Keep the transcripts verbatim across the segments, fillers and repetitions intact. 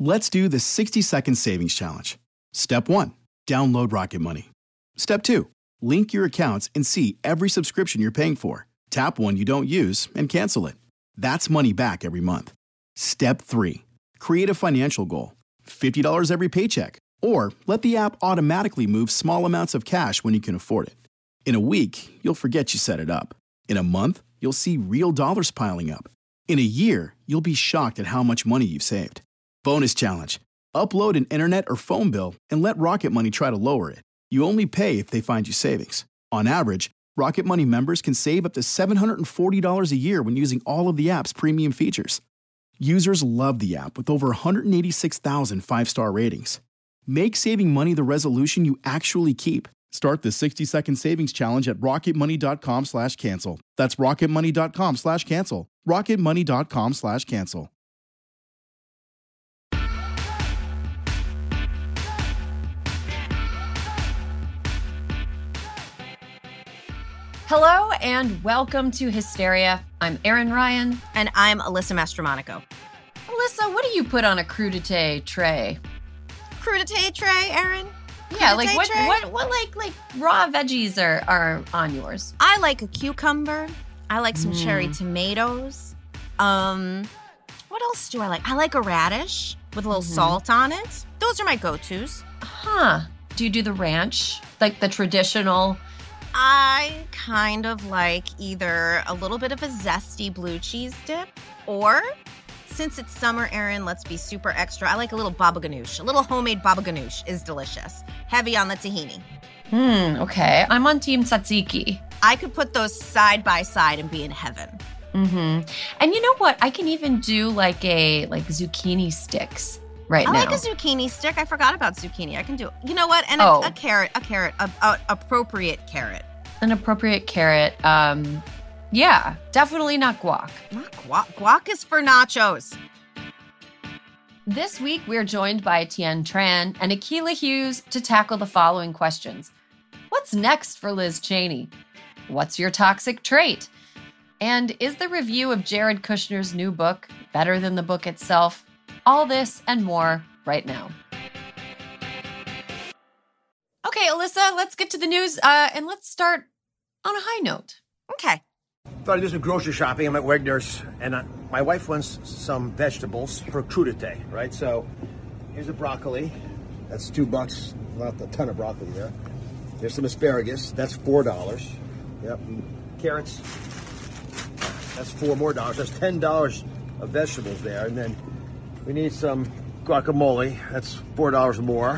Let's do the sixty second savings challenge. Step one, download Rocket Money. Step two, link your accounts and see every subscription you're paying for. Tap one you don't use and cancel it. That's money back every month. Step three, create a financial goal. fifty dollars every paycheck. Or let the app automatically move small amounts of cash when you can afford it. In a week, you'll forget you set it up. In a month, you'll see real dollars piling up. In a year, you'll be shocked at how much money you've saved. Bonus challenge. Upload an internet or phone bill and let Rocket Money try to lower it. You only pay if they find you savings. On average, Rocket Money members can save up to seven hundred forty dollars a year when using all of the app's premium features. Users love the app with over one hundred eighty-six thousand five-star ratings. Make saving money the resolution you actually keep. Start the sixty second savings challenge at rocketmoney.com slash cancel. That's rocketmoney.com slash cancel. rocketmoney.com slash cancel. Hello and welcome to Hysteria. I'm Erin Ryan. And I'm Alyssa Mastromonaco. Alyssa, what do you put on a crudité tray? Crudité tray, Erin? Yeah, Crudité like what, tray? what, what, like, like raw veggies are, are on yours? I like a cucumber. I like some Mm. cherry tomatoes. Um, what else do I like? I like a radish with a little Mhm. salt on it. Those are my go-tos. Huh. Do you do the ranch? Like the traditional? I kind of like either a little bit of a zesty blue cheese dip, or since it's summer, Erin, let's be super extra. I like a little baba ganoush. A little homemade baba ganoush is delicious. Heavy on the tahini. Hmm, okay. I'm on team tzatziki. I could put those side by side and be in heaven. Mm-hmm. And you know what? I can even do like a, like zucchini sticks right I now. like a zucchini stick. I forgot about zucchini. I can do, you know what? And Oh. a, a carrot, a carrot, a, a appropriate carrot. An appropriate carrot. Um, yeah, definitely not guac. Not guac. Guac is for nachos. This week, we're joined by Tien Tran and Akilah Hughes to tackle the following questions. What's next for Liz Cheney? What's your toxic trait? And is the review of Jared Kushner's new book better than the book itself? All this and more right now. Okay, Alyssa, let's get to the news, uh, and let's start on a high note. Okay. Thought I'd do some grocery shopping. I'm at Wegner's, and uh, my wife wants some vegetables for crudité, right? So here's a broccoli. That's two bucks. Not a ton of broccoli there. There's some asparagus. That's four dollars. Yep. And carrots. That's four more dollars. That's ten dollars of vegetables there. And then we need some guacamole. That's four dollars more.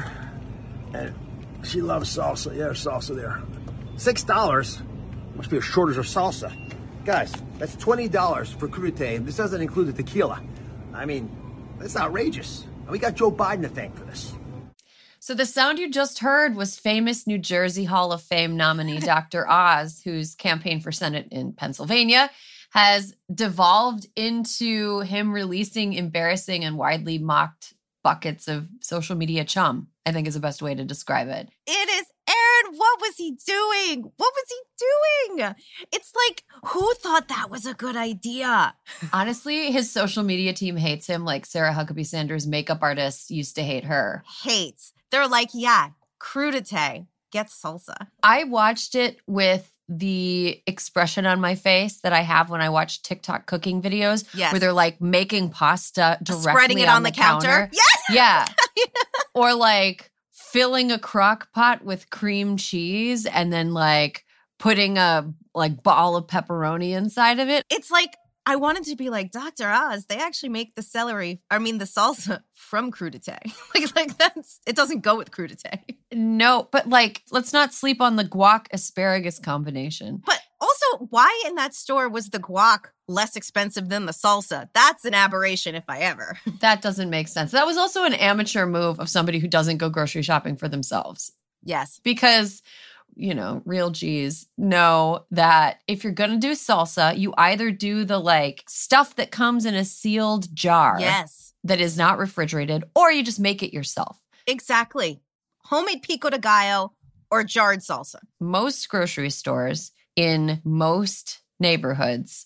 And she loves salsa. Yeah, there's salsa there. Six dollars. Must be a shortage of salsa. Guys, that's twenty dollars for crudité, and this doesn't include the tequila. I mean, that's outrageous. And we got Joe Biden to thank for this. So the sound you just heard was famous New Jersey Hall of Fame nominee Doctor Oz, whose campaign for Senate in Pennsylvania has devolved into him releasing embarrassing and widely mocked buckets of social media chum, I think is the best way to describe it. It is, Erin, what was he doing? What was he doing? It's like, who thought that was a good idea? Honestly, his social media team hates him like Sarah Huckabee Sanders' makeup artists used to hate her. Hates. They're like, yeah, crudité, get salsa. I watched it with the expression on my face that I have when I watch TikTok cooking videos, Yes. where they're like making pasta directly Spreading it on, the, counter. Yes. Yeah. Or like filling a crock pot with cream cheese and then like putting a like ball of pepperoni inside of it. It's like, I wanted to be like, Doctor Oz, they actually make the celery, I mean the salsa from crudité. like, like that's, it doesn't go with crudité. No, but like, let's not sleep on the guac asparagus combination. But also, why in that store was the guac less expensive than the salsa? That's an aberration if I ever. That doesn't make sense. That was also an amateur move of somebody who doesn't go grocery shopping for themselves. Yes. Because, you know, real G's know that if you're going to do salsa, you either do the like stuff that comes in a sealed jar. Yes. That is not refrigerated, or you just make it yourself. Exactly. Homemade pico de gallo or jarred salsa. Most grocery stores in most neighborhoods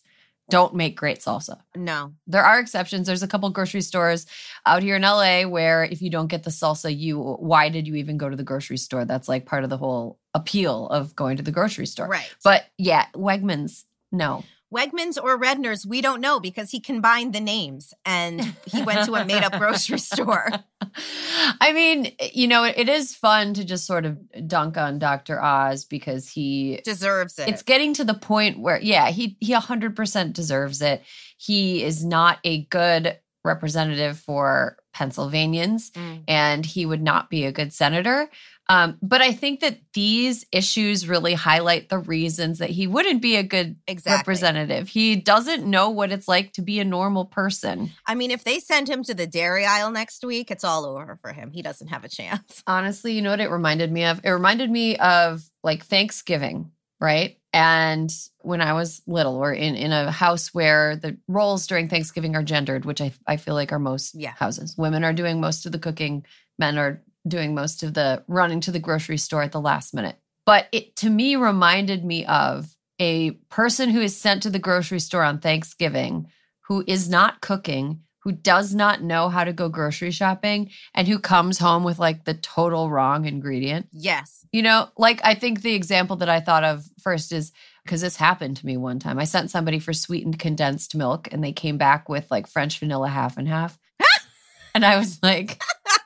don't make great salsa. No. There are exceptions. There's a couple grocery stores out here in L A where if you don't get the salsa, you why did you even go to the grocery store? That's like part of the whole appeal of going to the grocery store. Right. But yeah, Wegmans, no. Wegmans or Redner's, we don't know because he combined the names and he went to a made-up grocery store. I mean, you know, it, it is fun to just sort of dunk on Doctor Oz because he deserves it. It's getting to the point where, yeah, he he one hundred percent deserves it. He is not a good representative for Pennsylvanians, mm. and he would not be a good senator. Um, but I think that these issues really highlight the reasons that he wouldn't be a good exactly. representative. He doesn't know what it's like to be a normal person. I mean, if they send him to the dairy aisle next week, it's all over for him. He doesn't have a chance. Honestly, you know what it reminded me of? It reminded me of like Thanksgiving, right? And when I was little, or in, in a house where the roles during Thanksgiving are gendered, which I, I feel like are most yeah. houses. Women are doing most of the cooking. Men are doing most of the running to the grocery store at the last minute. But it, to me, reminded me of a person who is sent to the grocery store on Thanksgiving who is not cooking, who does not know how to go grocery shopping, and who comes home with like the total wrong ingredient. Yes. You know, like I think the example that I thought of first is because this happened to me one time. I sent somebody for sweetened condensed milk and they came back with like French vanilla half and half. And I was like...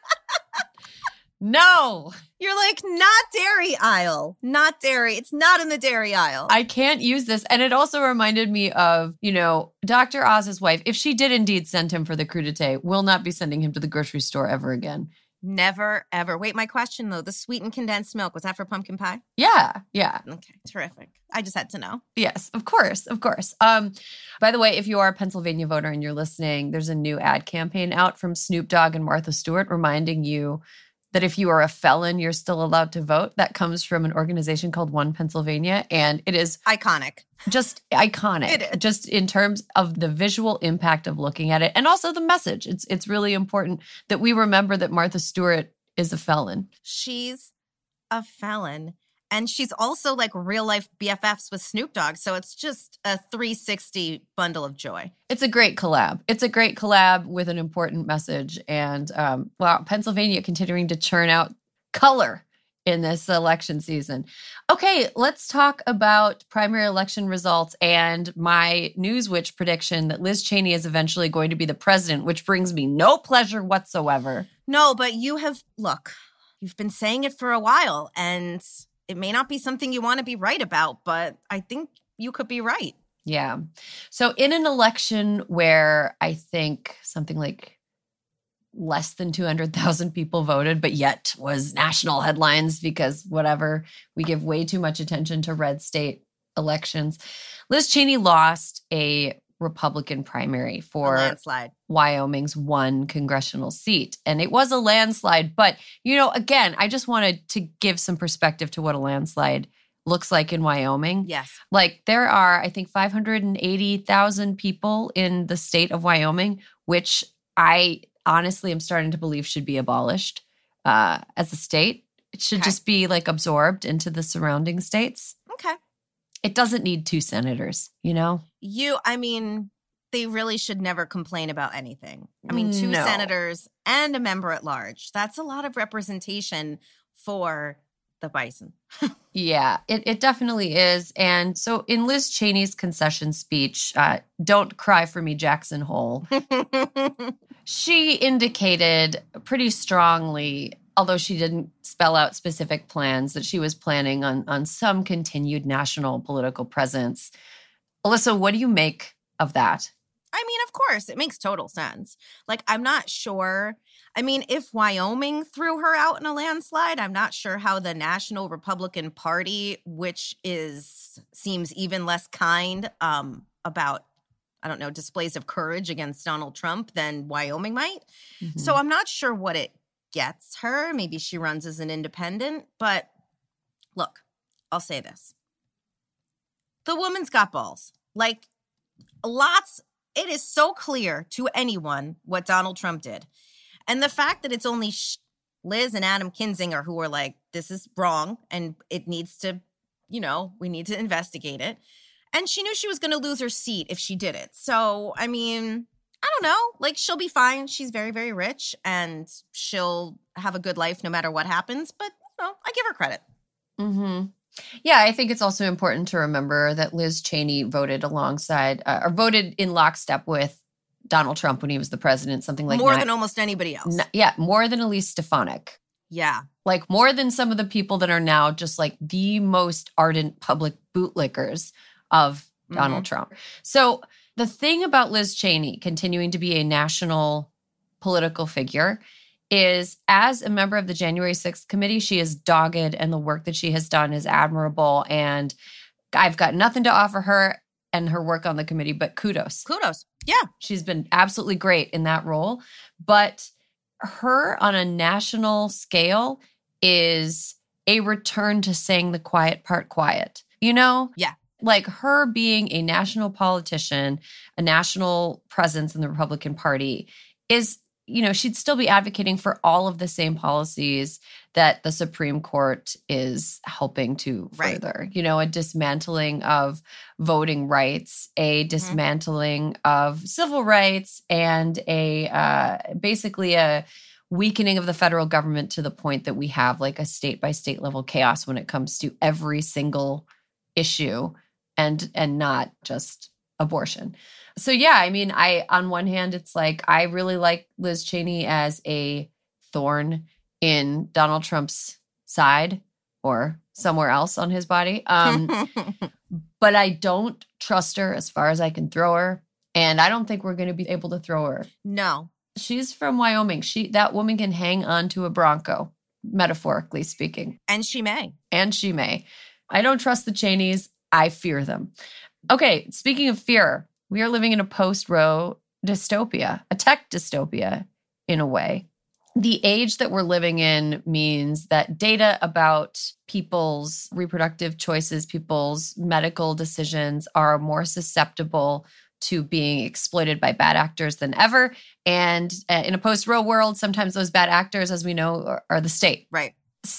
No. You're like, not dairy aisle. Not dairy. It's not in the dairy aisle. I can't use this. And it also reminded me of, you know, Doctor Oz's wife. If she did indeed send him for the crudité, will not be sending him to the grocery store ever again. Never, ever. Wait, my question, though. The sweetened condensed milk, was that for pumpkin pie? Yeah, yeah. Okay, terrific. I just had to know. Yes, of course, of course. Um, by the way, if you are a Pennsylvania voter and you're listening, there's a new ad campaign out from Snoop Dogg and Martha Stewart reminding you that if you are a felon, you're still allowed to vote. That comes from an organization called One Pennsylvania, and it is iconic. Just iconic. It is. Just in terms of the visual impact of looking at it, and also the message. It's it's really important that we remember that Martha Stewart is a felon. She's a felon, and she's also like real life B F Fs with Snoop Dogg. So it's just a three sixty bundle of joy. It's a great collab. It's a great collab with an important message. And um, wow, Pennsylvania continuing to churn out color in this election season. Okay, let's talk about primary election results and my Newswitch prediction that Liz Cheney is eventually going to be the president, which brings me no pleasure whatsoever. No, but you have, look, you've been saying it for a while, and it may not be something you want to be right about, but I think you could be right. Yeah. So in an election where I think something like less than two hundred thousand people voted, but yet was national headlines because whatever, we give way too much attention to red state elections. Liz Cheney lost a Republican primary for a landslide. Wyoming's one congressional seat. And it was a landslide. But, you know, again, I just wanted to give some perspective to what a landslide looks like in Wyoming. Yes. Like there are, I think, five hundred eighty thousand people in the state of Wyoming, which I honestly am starting to believe should be abolished uh, as a state. It should okay. just be like absorbed into the surrounding states. Okay. It doesn't need two senators, you know? You, I mean, they really should never complain about anything. I mean, two no. senators and a member at large. That's a lot of representation for the bison. Yeah, it, it definitely is. And so in Liz Cheney's concession speech, uh, Don't Cry for Me, Jackson Hole, she indicated pretty strongly, although she didn't spell out specific plans, that she was planning on, on some continued national political presence. Alyssa, what do you make of that? I mean, of course, it makes total sense. Like, I'm not sure. I mean, if Wyoming threw her out in a landslide, I'm not sure how the National Republican Party, which is seems even less kind um, about, I don't know, displays of courage against Donald Trump than Wyoming might. Mm-hmm. So I'm not sure what it gets her. Maybe she runs as an independent. But look, I'll say this. The woman's got balls. Like, lots. It is so clear to anyone what Donald Trump did. And the fact that it's only Liz and Adam Kinzinger who are like, this is wrong and it needs to, you know, we need to investigate it. And she knew she was going to lose her seat if she did it. So, I mean, I don't know. Like, she'll be fine. She's very, very rich, and she'll have a good life no matter what happens. But, you know, I give her credit. Mm-hmm. Yeah, I think it's also important to remember that Liz Cheney voted alongside uh, or voted in lockstep with Donald Trump when he was the president, something like More nine, than almost anybody else. n- yeah, more than Elise Stefanik. Yeah. Like more than some of the people that are now just like the most ardent public bootlickers of Donald Mm-hmm. Trump. So the thing about Liz Cheney continuing to be a national political figure is, as a member of the January sixth committee, she is dogged, and the work that she has done is admirable. And I've got nothing to offer her and her work on the committee, but kudos. Kudos. Yeah. She's been absolutely great in that role. But her on a national scale is a return to saying the quiet part quiet. You know? Yeah. Like her being a national politician, a national presence in the Republican Party is, you know, she'd still be advocating for all of the same policies that the Supreme Court is helping to Right. further. You know, a dismantling of voting rights, a dismantling of civil rights, and a uh, basically a weakening of the federal government to the point that we have like a state by state level chaos when it comes to every single issue, and and not just abortion. So yeah, I mean, I on one hand, it's like I really like Liz Cheney as a thorn in Donald Trump's side or somewhere else on his body. Um, but I don't trust her as far as I can throw her. And I don't think we're going to be able to throw her. No. She's from Wyoming. She that woman can hang on to a Bronco, metaphorically speaking. And she may. And she may. I don't trust the Cheneys. I fear them. Okay, speaking of fear, we are living in a post-Roe dystopia, a tech dystopia in a way. The age that we're living in means that data about people's reproductive choices, people's medical decisions are more susceptible to being exploited by bad actors than ever. And uh, in a post-Roe world, sometimes those bad actors, as we know, are, are the state. Right.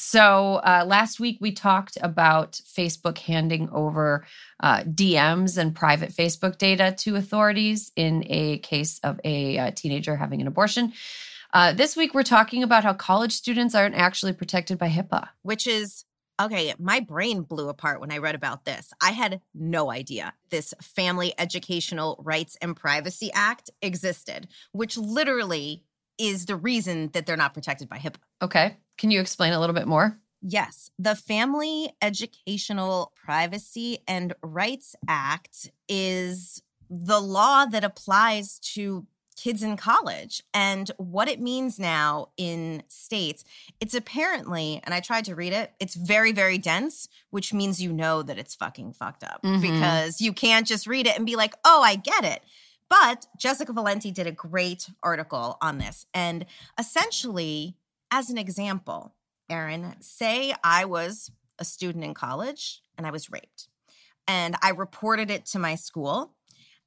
So uh, last week we talked about Facebook handing over uh, D Ms and private Facebook data to authorities in a case of a uh, teenager having an abortion. Uh, this week we're talking about how college students aren't actually protected by HIPAA. Which is, okay, my brain blew apart when I read about this. I had no idea this Family Educational Rights and Privacy Act existed, which literally is the reason that they're not protected by HIPAA. Okay. Can you explain a little bit more? Yes. The Family Educational Privacy and Rights Act is the law that applies to kids in college. And what it means now in states, it's apparently, and I tried to read it, it's very, very dense, which means you know that it's fucking fucked up Mhm. because you can't just read it and be like, oh, I get it. But Jessica Valenti did a great article on this. And essentially, as an example, Erin, say I was a student in college and I was raped and I reported it to my school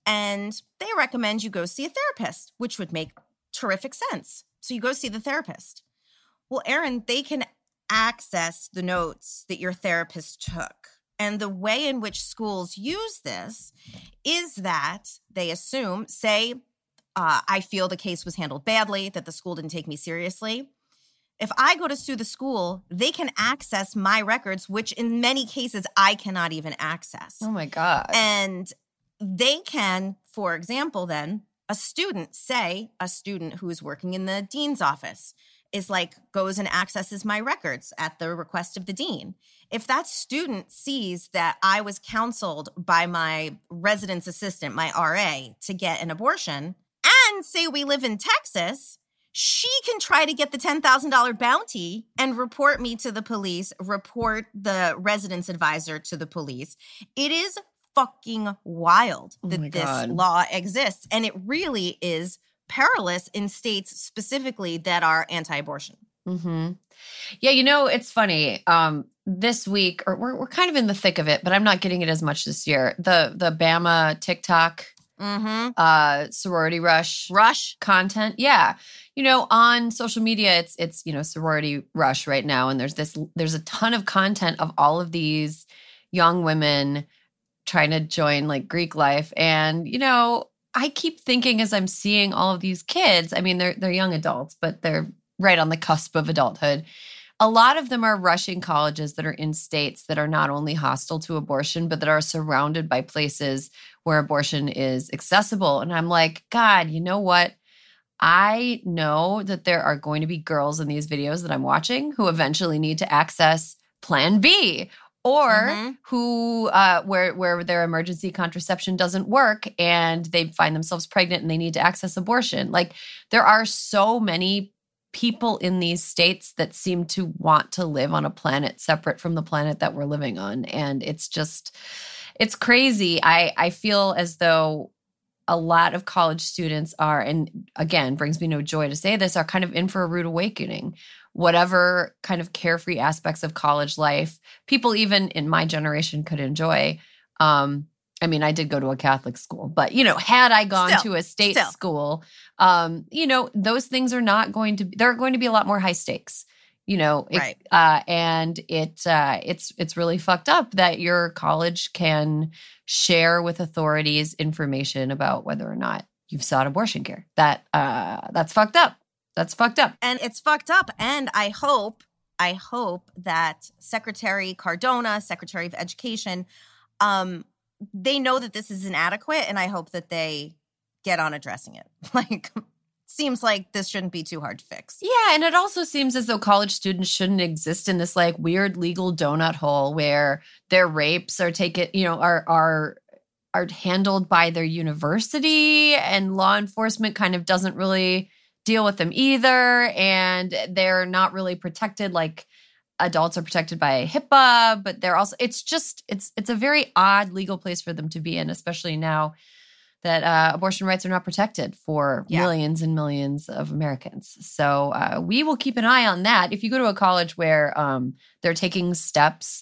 and they recommend you go see a therapist, which would make terrific sense. So you go see the therapist. Well, Erin, they can access the notes that your therapist took. And the way in which schools use this is that they assume, say, uh, I feel the case was handled badly, that the school didn't take me seriously. If I go to sue the school, they can access my records, which in many cases I cannot even access. Oh my God. And they can, for example, then a student, say a student who's working in the dean's office is like, goes and accesses my records at the request of the dean. If that student sees that I was counseled by my residence assistant, my R A, to get an abortion, and say we live in Texas, she can try to get the ten thousand dollars bounty and report me to the police, report the residence advisor to the police. It is fucking wild Oh that my this God. law exists. And it really is perilous in states specifically that are anti-abortion. Mm-hmm. Yeah, you know, it's funny. Um, this week, or we're we're kind of in the thick of it, but I'm not getting it as much this year. The the Bama TikTok Mm-hmm. uh, sorority rush Rush. content, yeah. You know, on social media, it's it's you know sorority rush right now, and there's this there's a ton of content of all of these young women trying to join like Greek life. And, you know, I keep thinking as I'm seeing all of these kids, I mean, they're they're young adults, but they're right on the cusp of adulthood. A lot of them are rushing colleges that are in states that are not only hostile to abortion, but that are surrounded by places where abortion is accessible. And I'm like, God, you know what? I know that there are going to be girls in these videos that I'm watching who eventually need to access Plan B, or mm-hmm. who uh, where where their emergency contraception doesn't work and they find themselves pregnant and they need to access abortion. Like, there are so many people in these states that seem to want to live on a planet separate from the planet that we're living on. And it's just, it's crazy. I, I feel as though a lot of college students are, and again, brings me no joy to say this, are kind of in for a rude awakening. Whatever kind of carefree aspects of college life, people even in my generation could enjoy. Um, I mean, I did go to a Catholic school, but, you know, had I gone still, to a state still. school, um, you know, those things are not going to, they're going to be a lot more high stakes, you know, it, right. uh, and it, uh, it's, it's really fucked up that your college can share with authorities information about whether or not you've sought abortion care. That, uh, that's fucked up. That's fucked up. And it's fucked up. And I hope, I hope that Secretary Cardona, Secretary of Education, um, they know that this is inadequate, and I hope that they get on addressing it. Like, seems like this shouldn't be too hard to fix. Yeah, and it also seems as though college students shouldn't exist in this like weird legal donut hole where their rapes are taken, you know, are are are handled by their university, and law enforcement kind of doesn't really deal with them either, and they're not really protected like adults are protected by HIPAA, but they're also, it's just, it's it's a very odd legal place for them to be in, especially now that uh, abortion rights are not protected for yeah. millions and millions of Americans. So uh, we will keep an eye on that. If you go to a college where um, they're taking steps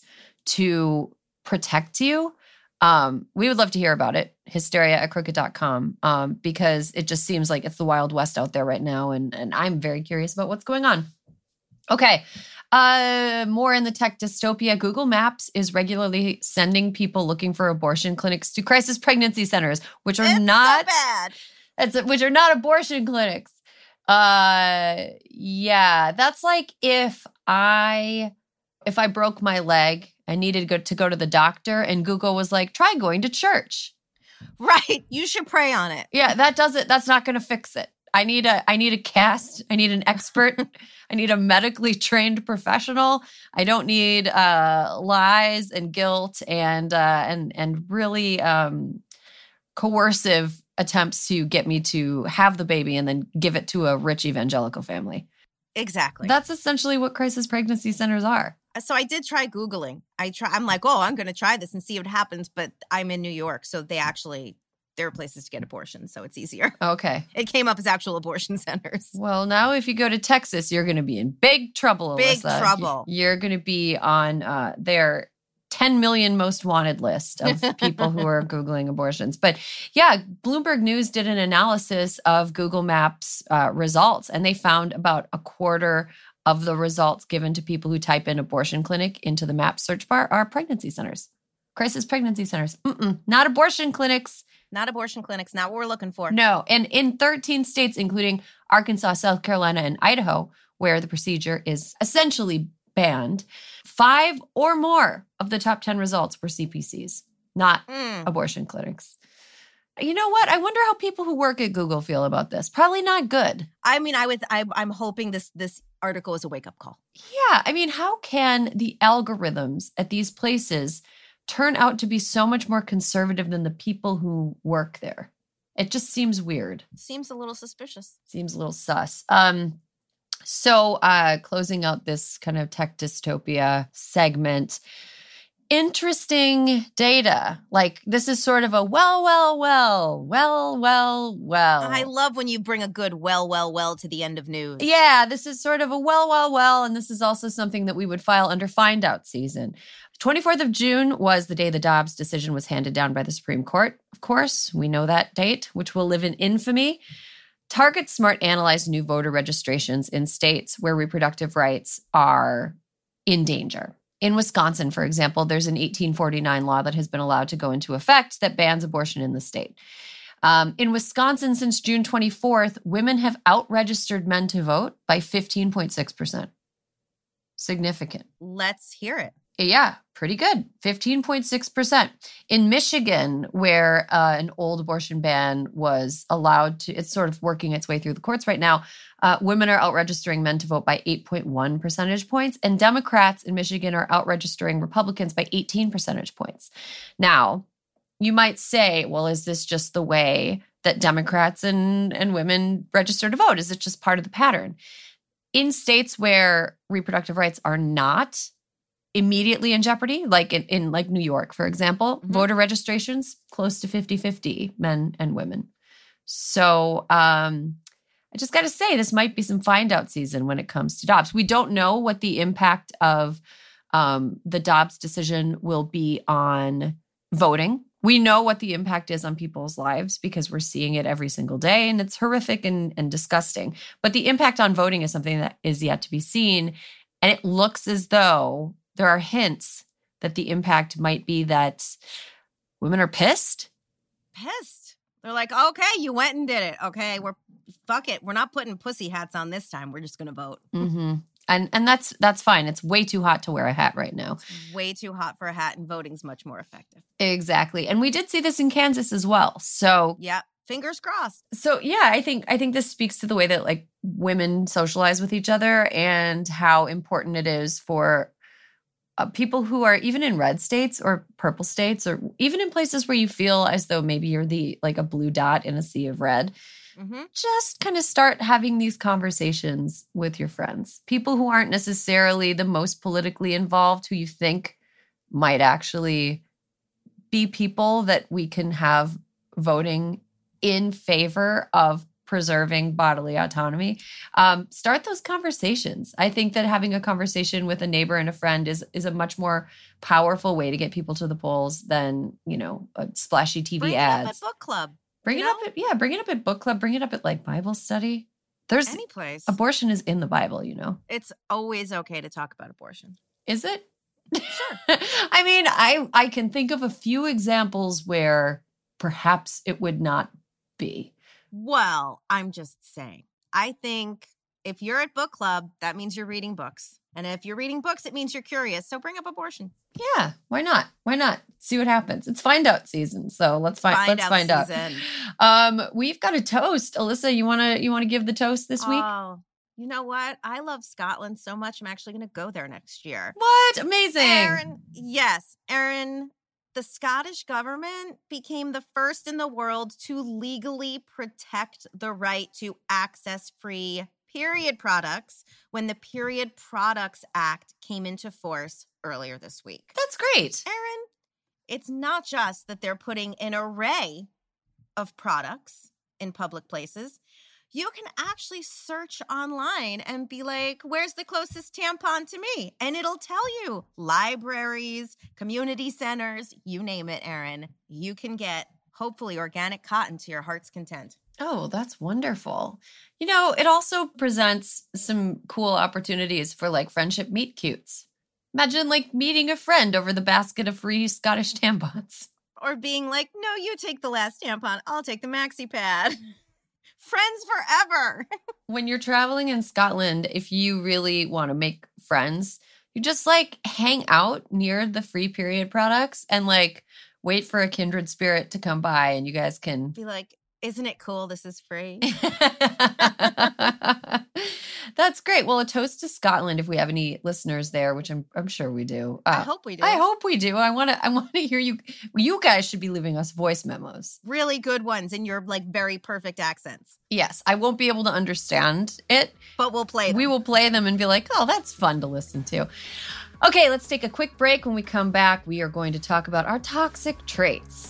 to protect you, um, we would love to hear about it. Hysteria at crooked dot com, um, because it just seems like it's the Wild West out there right now. And, and I'm very curious about what's going on. Okay. Uh, more in the tech dystopia, Google Maps is regularly sending people looking for abortion clinics to crisis pregnancy centers, which are it's not so bad. It's, which are not abortion clinics. Uh, yeah, that's like if I if I broke my leg, I needed to go, to go to the doctor, and Google was like, try going to church. Right, you should pray on it. Yeah, that does it. That's not going to fix it. I need a I need a cast. I need an expert. I need a medically trained professional. I don't need uh, lies and guilt and uh, and and really um, coercive attempts to get me to have the baby and then give it to a rich evangelical family. Exactly. That's essentially what crisis pregnancy centers are. So I did try Googling. I try. I'm like, oh, I'm going to try this and see what happens. But I'm in New York, so they actually. There are places to get abortions, so it's easier. Okay. It came up as actual abortion centers. Well, now if you go to Texas, you're going to be in big trouble, Big Alyssa. trouble. You're going to be on uh, their ten million most wanted list of people who are Googling abortions. But yeah, Bloomberg News did an analysis of Google Maps uh, results, and they found about a quarter of the results given to people who type in abortion clinic into the map search bar are pregnancy centers. Crisis pregnancy centers. Mm-mm, not abortion clinics. Not abortion clinics, not what we're looking for. No. And in thirteen states, including Arkansas, South Carolina, and Idaho, where the procedure is essentially banned, five or more of the top ten results were C P Cs, not mm. abortion clinics. You know what? I wonder how people who work at Google feel about this. Probably not good. I mean, I would, I, I'm hoping this this article is a wake-up call. Yeah. I mean, how can the algorithms at these places turn out to be so much more conservative than the people who work there? It just seems weird. Seems a little suspicious. Seems a little sus. Um, so uh, closing out this kind of tech dystopia segment, interesting data. Like, this is sort of a well, well, well, well, well, well. I love when you bring a good well, well, well to the end of news. Yeah, this is sort of a well, well, well, and this is also something that we would file under find out season. twenty-fourth of June was the day the Dobbs decision was handed down by the Supreme Court. Of course, we know that date, which will live in infamy. Target Smart analyzed new voter registrations in states where reproductive rights are in danger. In Wisconsin, for example, there's an eighteen forty-nine law that has been allowed to go into effect that bans abortion in the state. Um, in Wisconsin, since June twenty-fourth, women have out-registered men to vote by fifteen point six percent. Significant. Let's hear it. Yeah, pretty good. fifteen point six percent. In Michigan, where uh, an old abortion ban was allowed to, it's sort of working its way through the courts right now, uh, women are out-registering men to vote by eight point one percentage points, and Democrats in Michigan are out-registering Republicans by eighteen percentage points. Now, you might say, well, is this just the way that Democrats and, and women register to vote? Is it just part of the pattern? In states where reproductive rights are not immediately in jeopardy, like in, in like New York, for example, mm-hmm. voter registrations close to fifty-fifty, men and women. So um, I just got to say, this might be some find out season when it comes to Dobbs. We don't know what the impact of um, the Dobbs decision will be on voting. We know what the impact is on people's lives because we're seeing it every single day, and it's horrific and, and disgusting. But the impact on voting is something that is yet to be seen. And it looks as though there are hints that the impact might be that women are pissed. Pissed. They're like, okay, you went and did it. Okay, we're fuck it. We're not putting pussy hats on this time. We're just going to vote. Mm-hmm. And and that's that's fine. It's way too hot to wear a hat right now. It's way too hot for a hat, and voting's much more effective. Exactly. And we did see this in Kansas as well. So yeah, fingers crossed. So yeah, I think I think this speaks to the way that like women socialize with each other and how important it is for uh, people who are even in red states or purple states, or even in places where you feel as though maybe you're the like a blue dot in a sea of red. Mm-hmm. Just kind of start having these conversations with your friends. People who aren't necessarily the most politically involved, who you think might actually be people that we can have voting in favor of preserving bodily autonomy. Um, start those conversations. I think that having a conversation with a neighbor and a friend is is a much more powerful way to get people to the polls than, you know, a splashy T V Bring ads. It up at book club. Bring you it know? up at, yeah, bring it up at book club, bring it up at like Bible study. There's any place. Abortion is in the Bible, you know. It's always okay to talk about abortion. Is it? Sure. I mean, I I can think of a few examples where perhaps it would not be. Well, I'm just saying. I think if you're at book club, that means you're reading books. And if you're reading books, it means you're curious. So bring up abortion. Yeah, why not? Why not? See what happens. It's find out season, so let's find. Find let's out find season. out. Um, we've got a toast, Alyssa. You wanna you wanna give the toast this week? Oh, you know what? I love Scotland so much. I'm actually going to go there next year. What? Amazing, Erin. Yes, Erin. The Scottish government became the first in the world to legally protect the right to access free period products when the Period Products Act came into force earlier this week. That's great. Erin, it's not just that they're putting an array of products in public places. You can actually search online and be like, where's the closest tampon to me? And it'll tell you. Libraries, community centers, you name it, Erin. You can get, hopefully, organic cotton to your heart's content. Oh, that's wonderful. You know, it also presents some cool opportunities for like friendship meet cutes. Imagine like meeting a friend over the basket of free Scottish tampons. Or being like, no, you take the last tampon. I'll take the maxi pad. Friends forever. When you're traveling in Scotland, if you really want to make friends, you just like hang out near the free period products and like wait for a kindred spirit to come by and you guys can be like, isn't it cool? This is free. That's great. Well, a toast to Scotland if we have any listeners there, which I'm I'm sure we do. Uh, I hope we do. I hope we do. I want to I want to hear you. You guys should be leaving us voice memos. Really good ones in your like very perfect accents. Yes, I won't be able to understand it, but we'll play them. We will play them and be like, "Oh, that's fun to listen to." Okay, let's take a quick break. When we come back, we are going to talk about our toxic traits.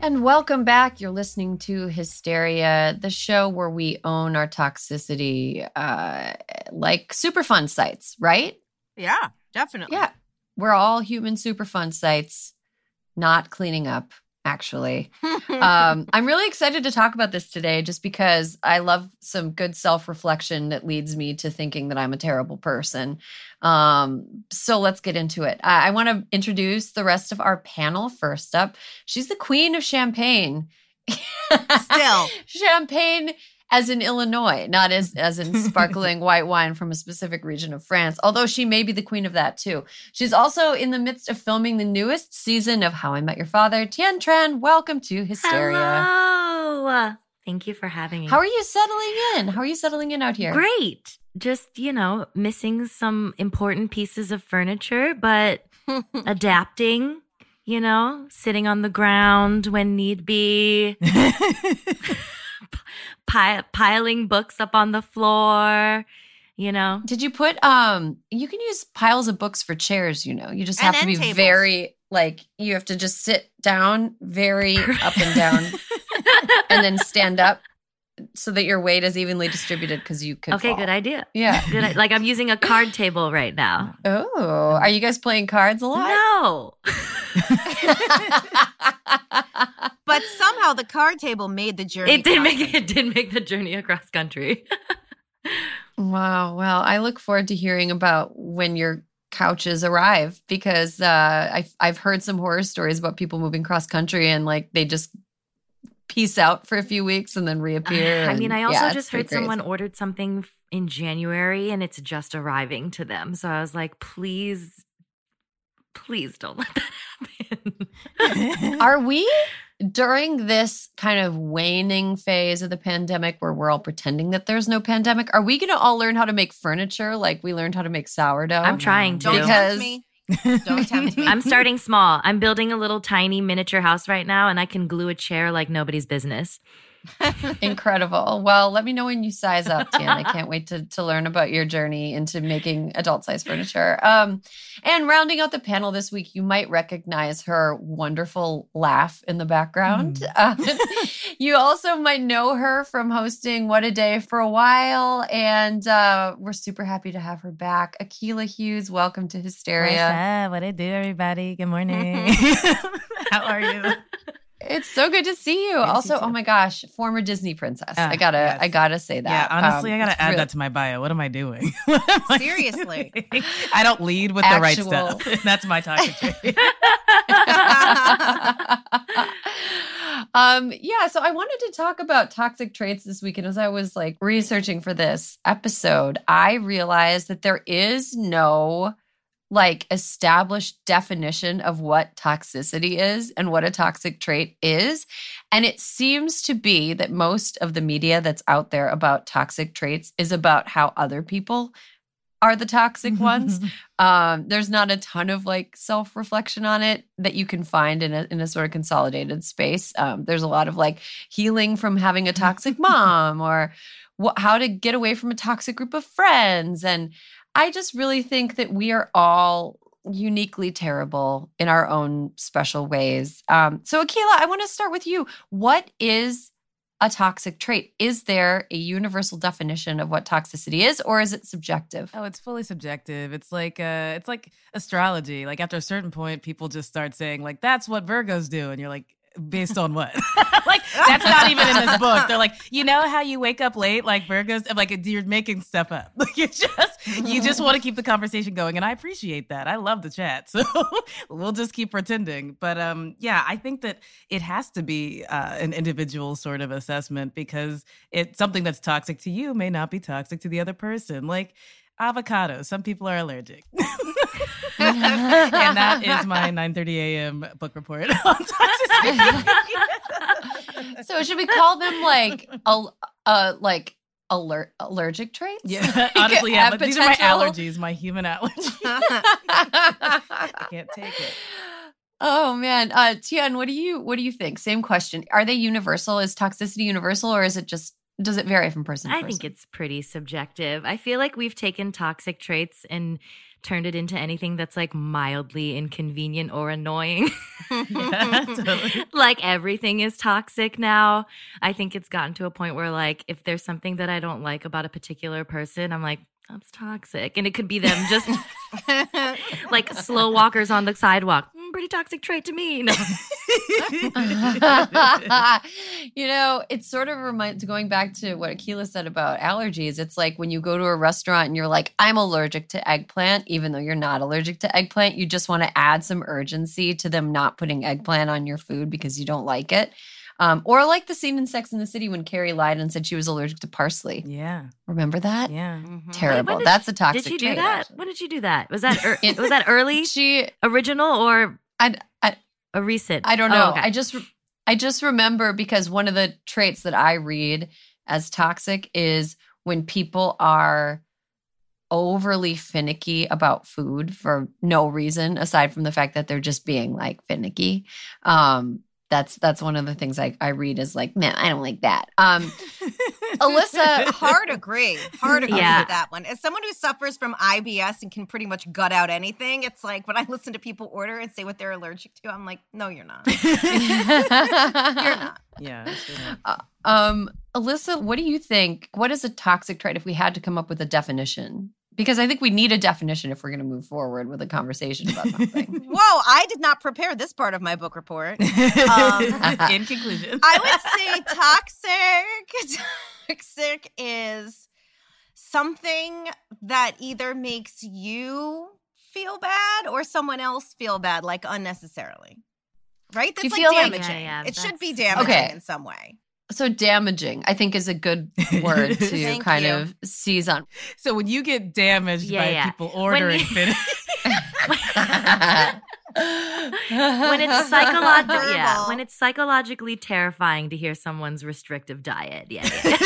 And welcome back. You're listening to Hysteria, the show where we own our toxicity uh, like Superfund sites, right? Yeah, definitely. Yeah. We're all human Superfund sites, not cleaning up, actually. um, I'm really excited to talk about this today just because I love some good self-reflection that leads me to thinking that I'm a terrible person. Um, so let's get into it. I, I want to introduce the rest of our panel first up. She's the queen of champagne. Still. Champagne as in Illinois, not as, as in sparkling white wine from a specific region of France, although she may be the queen of that too. She's also in the midst of filming the newest season of How I Met Your Father. Tien Tran, welcome to Hysteria. Hello. Thank you for having me. How are you settling in? How are you settling in out here? Great. Just, you know, missing some important pieces of furniture, but adapting, you know, sitting on the ground when need be. Pile, piling books up on the floor, you know. Did you put, um, you can use piles of books for chairs, you know. You just And have to be end tables. very, like, you have to just sit down very up and down and then stand up so that your weight is evenly distributed because you could Okay, fall. good idea. Yeah. Good. Like I'm using a card table right now. Oh, are you guys playing cards a lot? No. But somehow the card table made the journey. It did make possible. it did make the journey across country. Wow. Well, I look forward to hearing about when your couches arrive because uh, I've, I've heard some horror stories about people moving cross country and like they just peace out for a few weeks and then reappear. I mean, and- I also yeah, it's just pretty heard someone crazy. ordered something in January and it's just arriving to them. So I was like, please, please don't let that happen. Are we during this kind of waning phase of the pandemic where we're all pretending that there's no pandemic? Are we going to all learn how to make furniture like we learned how to make sourdough? I'm trying to. Don't Because- tempt me. Don't tempt me. I'm starting small. I'm building a little tiny miniature house right now, and I can glue a chair like nobody's business. Incredible. Well, let me know when you size up, Tien. I can't wait to, to learn about your journey into making adult size furniture. Um, and rounding out the panel this week, you might recognize her wonderful laugh in the background. Mm. Uh, you also might know her from hosting What a Day for a while. And uh, we're super happy to have her back. Akilah Hughes, welcome to Hysteria. What's up? What it do, everybody? Good morning. How are you? It's so good to see you. Good to see Also, you too. oh my gosh, former Disney princess. Ah, I gotta, yes. I gotta say that. Yeah, honestly, Um, I gotta it's add really- that to my bio. What am I doing? What am I Seriously. doing? I don't lead with the right Actual- stuff. That's my toxic trait. um, yeah, so I wanted to talk about toxic traits this week. And as I was like researching for this episode, I realized that there is no like established definition of what toxicity is and what a toxic trait is. And it seems to be that most of the media that's out there about toxic traits is about how other people are the toxic ones. Um, there's not a ton of like self-reflection on it that you can find in a in a sort of consolidated space. Um, there's a lot of like healing from having a toxic mom or wh- how to get away from a toxic group of friends. And I just really think that we are all uniquely terrible in our own special ways. Um, so Akilah, I want to start with you. What is a toxic trait? Is there a universal definition of what toxicity is, or is it subjective? Oh, it's fully subjective. It's like uh, it's like astrology. Like after a certain point, people just start saying like, "That's what Virgos do," and you're like, "Based on what?" Like that's not even in this book. They're like, you know how you wake up late, like Virgos. I'm like, you're making stuff up. Like you just you just want to keep the conversation going, and I appreciate that. I love the chat, so we'll just keep pretending. But um, yeah, I think that it has to be uh, an individual sort of assessment because it's something that's toxic to you may not be toxic to the other person. Like avocados, some people are allergic. And that is my nine thirty a.m. book report on toxicity. So should we call them like al- uh like aller- allergic traits? Yeah, honestly, yeah. Have But these are my potential- allergies, my human allergies. I can't take it. Oh man, uh, Tien, what do you what do you think? Same question. Are they universal? Is toxicity universal, or is it just does it vary from person to I person? think it's pretty subjective. I feel like we've taken toxic traits and turned it into anything that's like mildly inconvenient or annoying. Yeah, totally. Like everything is toxic now. I think it's gotten to a point where like if there's something that I don't like about a particular person, I'm like, that's toxic. And it could be them just like slow walkers on the sidewalk. Mm, pretty toxic trait to me. No. You know, it sort of reminds, going back to what Akilah said about allergies, it's like when you go to a restaurant and you're like, I'm allergic to eggplant, even though you're not allergic to eggplant, you just want to add some urgency to them not putting eggplant on your food because you don't like it. Um, or like the scene in Sex and the City when Carrie lied and said she was allergic to parsley. Yeah. Remember that? Yeah. Mhm. Terrible. Wait, when That's did- a toxic Did you do trait, that? actually. When did you do that? Was that er- was that early, She, original, or I, I, a recent? I don't know. Oh, okay. I just, I just remember because one of the traits that I read as toxic is when people are overly finicky about food for no reason aside from the fact that they're just being like finicky. Um, that's that's one of the things I, I read is like, man, I don't like that. Um, Alyssa, Hard agree. Hard agree Yeah. with that one. As someone who suffers from I B S and can pretty much gut out anything, it's like when I listen to people order and say what they're allergic to, I'm like, no, you're not. You're not. Yeah. I see that. um, Alyssa, what do you think? What is a toxic trait if we had to come up with a definition? Because I think we need a definition if we're going to move forward with a conversation about something. Whoa, I did not prepare this part of my book report. Um, In conclusion, I would say toxic. Toxic is something that either makes you feel bad or someone else feel bad, like unnecessarily. Right? That's you like feel like- damaging. Yeah, yeah, it should be that's- damaging Okay. in some way. So damaging, I think, is a good word to Thank kind you. of seize on. so when you get damaged Yeah, by yeah. people ordering you- finish, when it's psychological, Verbal. yeah, when it's psychologically terrifying to hear someone's restrictive diet. Yeah, yeah.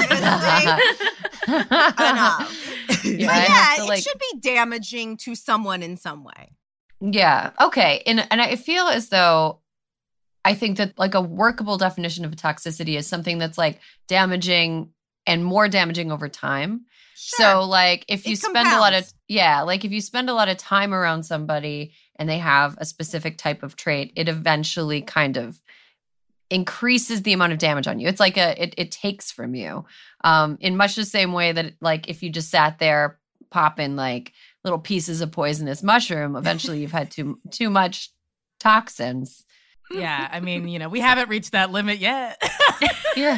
Enough. Yeah, But I yeah, have to, it like- should be damaging to someone in some way. Yeah. Okay. And and I feel as though I think that like a workable definition of toxicity is something that's like damaging and more damaging over time. So like if you It spend a lot of compounds. yeah, like if you spend a lot of time around somebody and they have a specific type of trait, it eventually kind of increases the amount of damage on you. It's like a it it takes from you. Um in much the same way that like if you just sat there popping like little pieces of poisonous mushroom, eventually you've had too too much toxins. yeah, I mean, you know, we haven't reached that limit yet. your,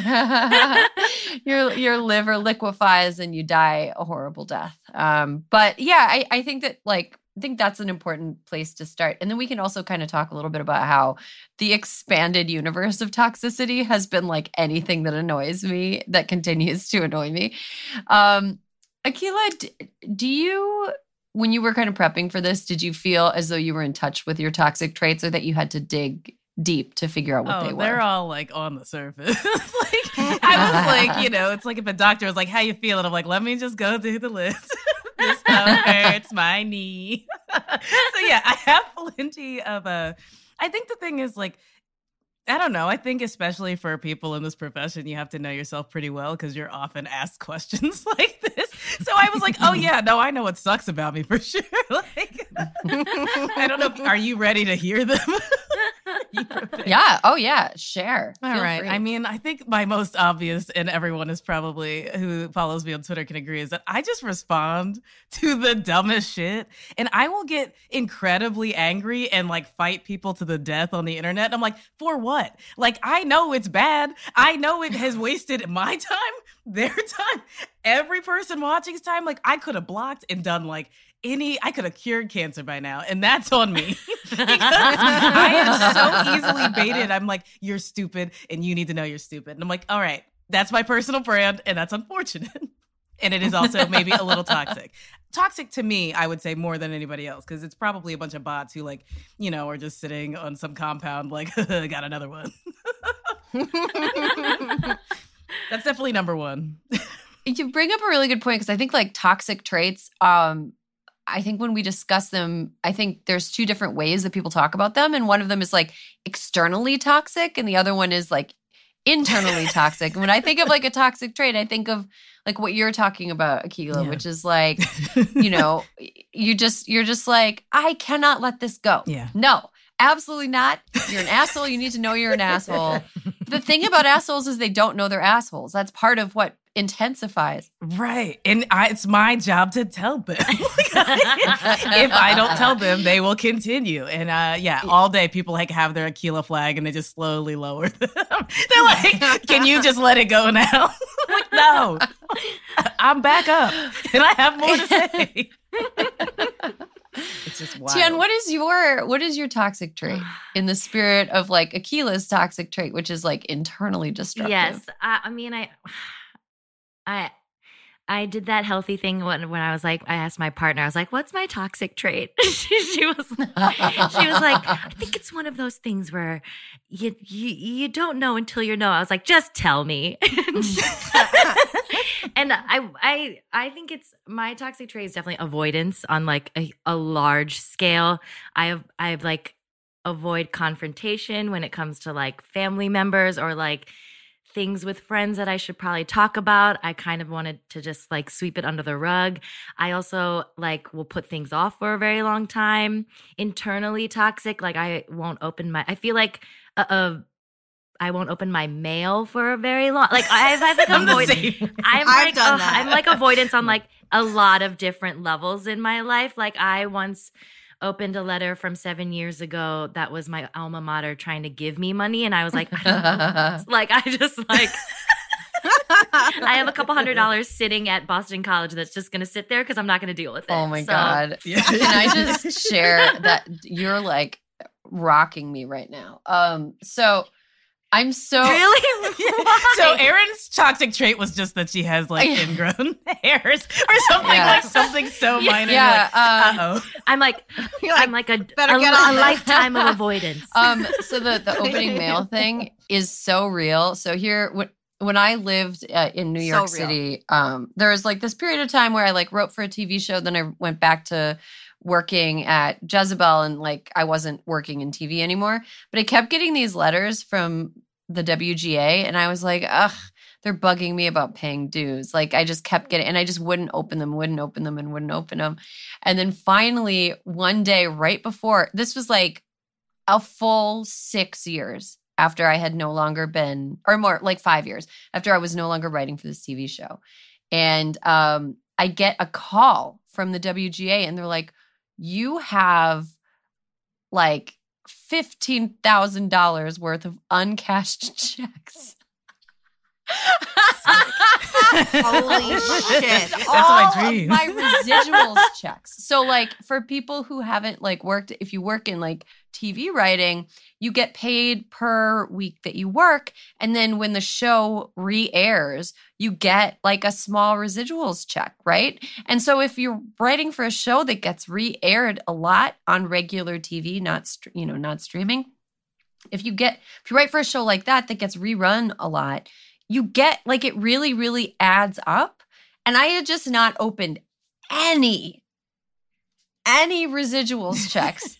your your liver liquefies and you die a horrible death. Um, but yeah, I, I think that like I think that's an important place to start. And then we can also kind of talk a little bit about how the expanded universe of toxicity has been like anything that annoys me that continues to annoy me. Um, Akilah, d- do you, when you were kind of prepping for this, did you feel as though you were in touch with your toxic traits or that you had to dig deep to figure out what oh, they were? they're all like on the surface. Like I was like, you know, it's like if a doctor was like, "How you feeling?" I'm like, "Let me just go through the list." This thumb hurts my knee. So yeah, I have plenty of uh I think the thing is like, I don't know. I think especially for people in this profession, you have to know yourself pretty well because you're often asked questions like this. So I was like, oh yeah, no, I know what sucks about me for sure. Like, I don't know. If, are you ready to hear them? You prepared? Yeah. Oh, yeah. Share. All Feel right. free. I mean, I think my most obvious, and everyone is probably who follows me on Twitter can agree, is that I just respond to the dumbest shit. And I will get incredibly angry and like fight people to the death on the internet. And I'm like, for what? Like, I know it's bad. I know it has wasted my time, their time, every person watching's time. Like, I could have blocked and done like any, I could have cured cancer by now. And that's on me. Because I am so easily baited. I'm like, you're stupid and you need to know you're stupid. And I'm like, all right, that's my personal brand and that's unfortunate. And it is also maybe a little toxic. Toxic to me, I would say more than anybody else, because it's probably a bunch of bots who like, you know, are just sitting on some compound like, got another one. That's definitely number one. You bring up a really good point because I think like toxic traits, um, I think when we discuss them, I think there's two different ways that people talk about them. And one of them is like externally toxic and the other one is like internally toxic. When I think of like a toxic trait, I think of like what you're talking about, Akilah, Yeah. which is like, you know, you just, you're just like, I cannot let this go. Yeah. No, absolutely not. You're an asshole. You need to know you're an asshole. The thing about assholes is they don't know they're assholes. That's part of what intensifies. Right. And I, it's my job to tell them. If I don't tell them, they will continue. And uh, yeah, all day people like have their Akilah flag and they just slowly lower them. They're like, can you just let it go now? I'm like, no, I'm back up and I have more to say. It's just wild. Tian, what is your what is your toxic trait in the spirit of like Akilah's toxic trait, which is like internally destructive? Yes, I, I mean, I, I, I did that healthy thing when when I was like, I asked my partner, I was like, "What's my toxic trait?" she, she was, she was like, "I think it's one of those things where you you you don't know until you know." I was like, "Just tell me." And I, I, I think it's my toxic trait is definitely avoidance on like a, a large scale. I have, I have like avoid confrontation when it comes to like family members or like things with friends that I should probably talk about. I kind of wanted to just like sweep it under the rug. I also like will put things off for a very long time. Internally toxic, like I won't open my, I feel like a, a I won't open my mail for a very long. Like I've, I've like I'm the avoid, same. I'm I've like done uh, that. I'm like avoidance on like a lot of different levels in my life. Like I once opened a letter from seven years ago that was my alma mater trying to give me money, and I was like, I don't know. Like I just like. I have a couple hundred dollars sitting at Boston College that's just going to sit there because I'm not going to deal with it. Oh my So- God. Yeah. Can I just share that you're like rocking me right now? Um, so I'm so Really? Why? So Erin's toxic trait was just that she has like Yeah. ingrown hairs or something Yeah. like something so minor. Yeah, Yeah. um, Like, uh I'm like, You're like, I'm like a, better a, get a on that. lifetime of avoidance. Um, so the the opening mail thing is so real. So here, when when I lived uh, in New So York real. City, um, there was like this period of time where I like wrote for a T V show. Then I went back to working at Jezebel, and like I wasn't working in T V anymore. But I kept getting these letters from the W G A, and I was like, ugh. They're bugging me about paying dues. Like I just kept getting, and I just wouldn't open them, wouldn't open them, and wouldn't open them. And then finally, one day, right before, this was like a full six years after I had no longer been, or more, like five years after I was no longer writing for this T V show. And um, I get a call from the W G A, and they're like, you have like fifteen thousand dollars worth of uncashed checks. Holy shit. That's my dream. My residuals checks. So like for people who haven't like worked, if you work in like T V writing, you get paid per week that you work. And then when the show re-airs, you get like a small residuals check, right? And so if you're writing for a show that gets re-aired a lot on regular T V, not, str- you know, not streaming, if you get, if you write for a show like that, that gets rerun a lot, you get like it really, really adds up. And I had just not opened any, any residuals checks.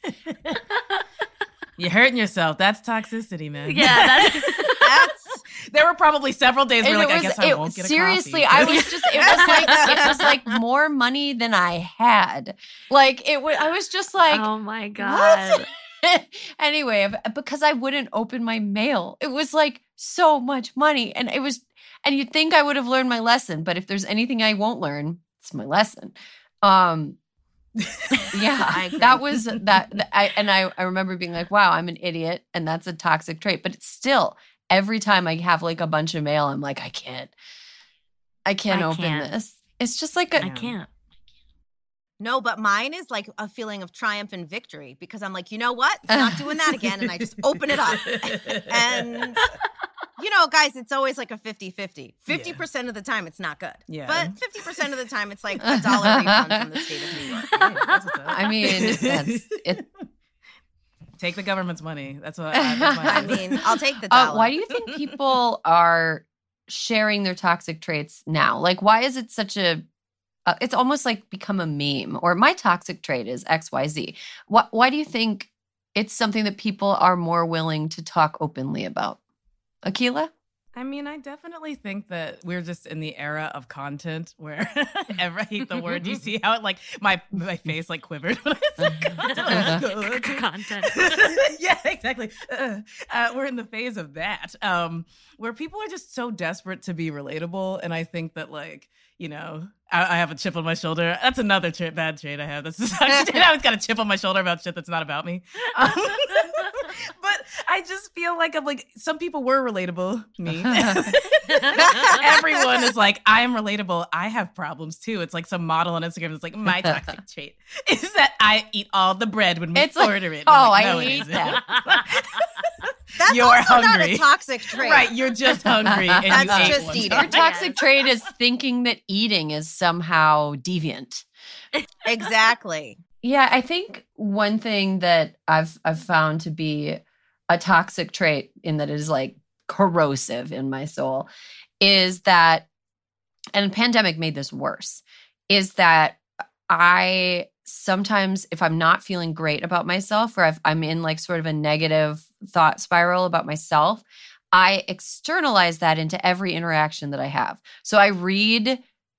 You're hurting yourself. That's toxicity, man. yeah, that's, That's There were probably several days where And like, it I was- guess I it- won't get a seriously, coffee. I was just, it was like, it was like more money than I had. Like it was, I was just like, oh my God. anyway, because I wouldn't open my mail. It was like so much money. And it was, and you'd think I would have learned my lesson, but if there's anything I won't learn, it's my lesson. Um, yeah, I agree. that was that. that I, and I, I remember being like, wow, I'm an idiot. And that's a toxic trait. But it's still, every time I have like a bunch of mail, I'm like, I can't, I can't I open can't. this. It's just like a, I can't. no, but mine is like a feeling of triumph and victory because I'm like, you know what? I'm not doing that again. And I just open it up. And, you know, guys, it's always like a fifty-fifty. fifty percent of the time, it's not good. Yeah. But fifty percent of the time, it's like a dollar refund from the state of New York. Hey, that's what's up. I mean, that's it. Take the government's money. That's what I, that's my I mean, I'll take the Uh, dollar. why do you think people are sharing their toxic traits now? Like, why is it such a, uh, it's almost like become a meme, or my toxic trait is X Y Z. Why, why do you think it's something that people are more willing to talk openly about? Akilah? I mean, I definitely think that we're just in the era of content where ever I hate the word, you see how it like my my face like quivered when I said content. Content. Yeah, exactly. Uh, uh, we're in the phase of that, um, where people are just so desperate to be relatable, and I think that like you know, I, I have a chip on my shoulder. That's another tra- bad trait I have. That's just, I always got a chip on my shoulder about shit that's not about me. Um, but I just feel like I'm like some people were relatable. Me, everyone is like I am relatable. I have problems too. It's like some model on Instagram is like my toxic trait is that I eat all the bread when we It's like, order it. oh, I'm like, no, I it hate isn't. that. That's You're also hungry. not a toxic trait. Right, you're just hungry. And That's you ate just one eating. time. Your toxic trait is thinking that eating is somehow deviant. Exactly. Yeah, I think one thing that I've I've found to be a toxic trait in that it is like corrosive in my soul is that, and the pandemic made this worse, is that I sometimes, if I'm not feeling great about myself or if I'm in like sort of a negative thought spiral about myself, I externalize that into every interaction that I have. So I read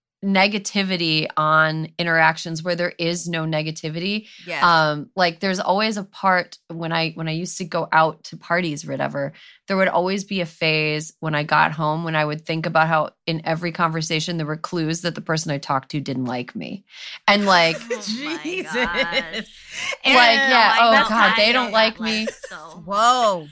negativity on interactions where there is no negativity. Yes. Um, like there's always a part when I when I used to go out to parties or whatever, there would always be a phase when I got home when I would think about how in every conversation there were clues that the person I talked to didn't like me. And like Oh my Jesus. God. like, yeah, I oh know. God, I they know don't like that, me. so. Whoa.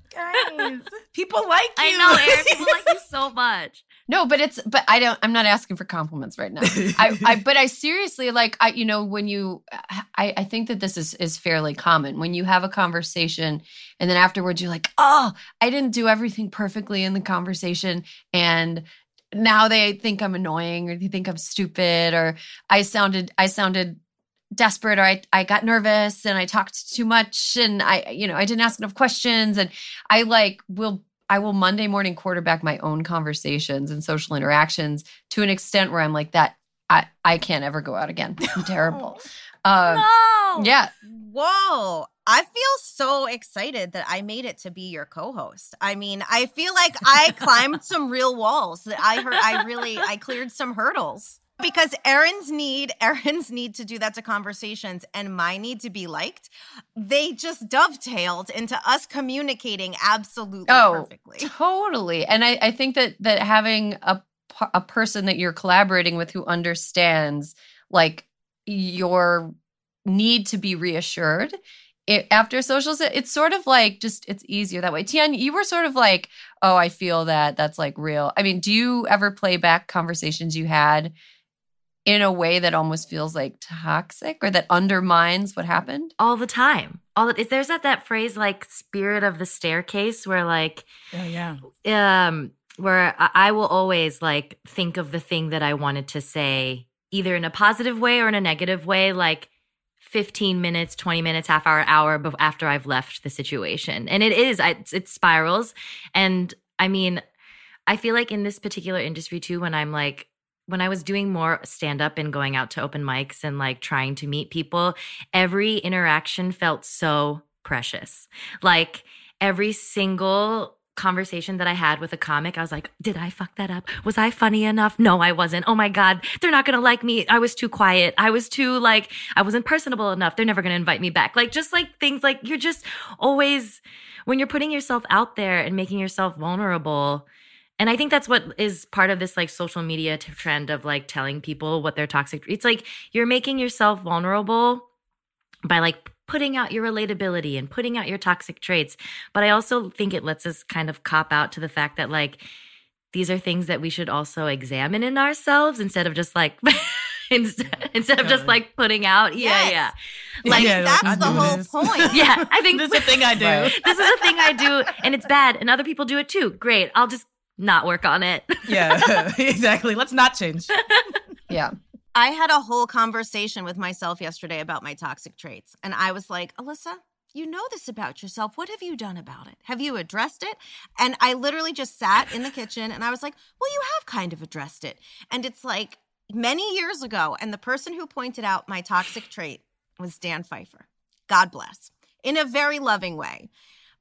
Guys, people like you. I know, Erin. People like you so much. No, but it's but I don't I'm not asking for compliments right now. I, I but I seriously like I you know when you I, I think that this is is fairly common when you have a conversation and then afterwards you're like, oh, I didn't do everything perfectly in the conversation and now they think I'm annoying or they think I'm stupid or I sounded I sounded desperate or I, I got nervous and I talked too much and I you know I didn't ask enough questions and I like will I will Monday morning quarterback my own conversations and social interactions to an extent where I'm like that I, I can't ever go out again. I'm terrible. Um, No. yeah. Whoa. I feel so excited that I made it to be your co-host. I mean, I feel like I climbed some real walls that I heard I really I cleared some hurdles. Because Erin's need, Erin's need to do that to conversations and my need to be liked, they just dovetailed into us communicating absolutely Oh, perfectly. totally. And I, I think that that having a a person that you're collaborating with who understands like your need to be reassured it, after socials, it's sort of like just it's easier that way. Tian, you were sort of like, oh, I feel that that's like real. I mean, do you ever play back conversations you had in a way that almost feels like toxic or that undermines what happened? All the time. All the, there's that that phrase like spirit of the staircase where like Oh, yeah. um where I, I will always like think of the thing that I wanted to say either in a positive way or in a negative way like fifteen minutes, twenty minutes, half hour, hour bef- after I've left the situation. And it is I, it spirals and I mean I feel like in this particular industry too when I'm like when I was doing more stand-up and going out to open mics and like trying to meet people, every interaction felt so precious. Like every single conversation that I had with a comic, I was like, did I fuck that up? Was I funny enough? No, I wasn't. Oh my God, they're not going to like me. I was too quiet. I was too like, I wasn't personable enough. They're never going to invite me back. Like just like things like you're just always, when you're putting yourself out there and making yourself vulnerable. And I think that's what is part of this like social media t- trend of like telling people what they're toxic. It's like you're making yourself vulnerable by like putting out your relatability and putting out your toxic traits. But I also think it lets us kind of cop out to the fact that like these are things that we should also examine in ourselves instead of just like instead, instead of just like putting out. Yeah, Yes. yeah. Like Yeah, That's I the do whole this. point. yeah, I think This is a thing I do. Right. this is a thing I do and it's bad and other people do it too. Great. I'll just not work on it. Yeah, exactly. Let's not change. Yeah. I had a whole conversation with myself yesterday about my toxic traits. And I was like, Alyssa, you know this about yourself. What have you done about it? Have you addressed it? And I literally just sat in the kitchen and I was like, well, you have kind of addressed it. And it's like many years ago. And the person who pointed out my toxic trait was Dan Pfeiffer. God bless. In a very loving way.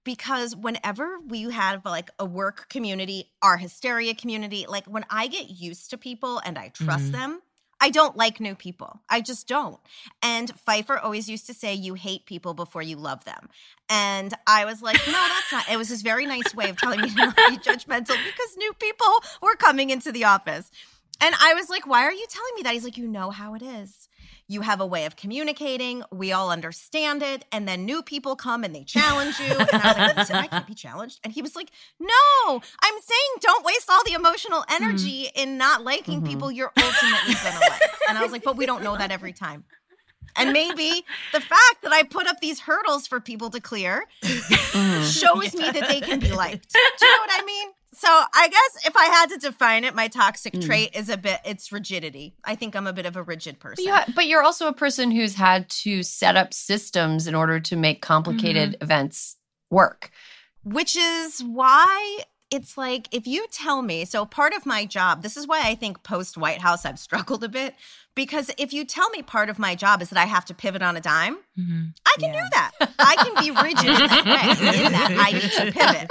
because whenever we have like a work community, our hysteria community, like when I get used to people and I trust mm-hmm. them, I don't like new people. I just don't. And Pfeiffer always used to say, you hate people before you love them. And I was like, no, that's not. It was this very nice way of telling me to not be judgmental because new people were coming into the office. And I was like, why are you telling me that? He's like, you know how it is. You have a way of communicating. We all understand it. And then new people come and they challenge you. And I was like, listen, I can't be challenged. And he was like, no, I'm saying don't waste all the emotional energy mm-hmm. in not liking mm-hmm. people you're ultimately going to like. And I was like, but we don't know that every time. And maybe the fact that I put up these hurdles for people to clear mm-hmm. shows yeah. me that they can be liked. Do you know what I mean? So I guess if I had to define it, my toxic mm. trait is a bit, it's rigidity. I think I'm a bit of a rigid person. Yeah, but you're also a person who's had to set up systems in order to make complicated mm-hmm. events work. Which is why it's like, if you tell me, so part of my job, this is why I think post-White House I've struggled a bit, because if you tell me part of my job is that I have to pivot on a dime, mm-hmm. I can yeah. do that. I can be rigid in that way, in that I need to pivot,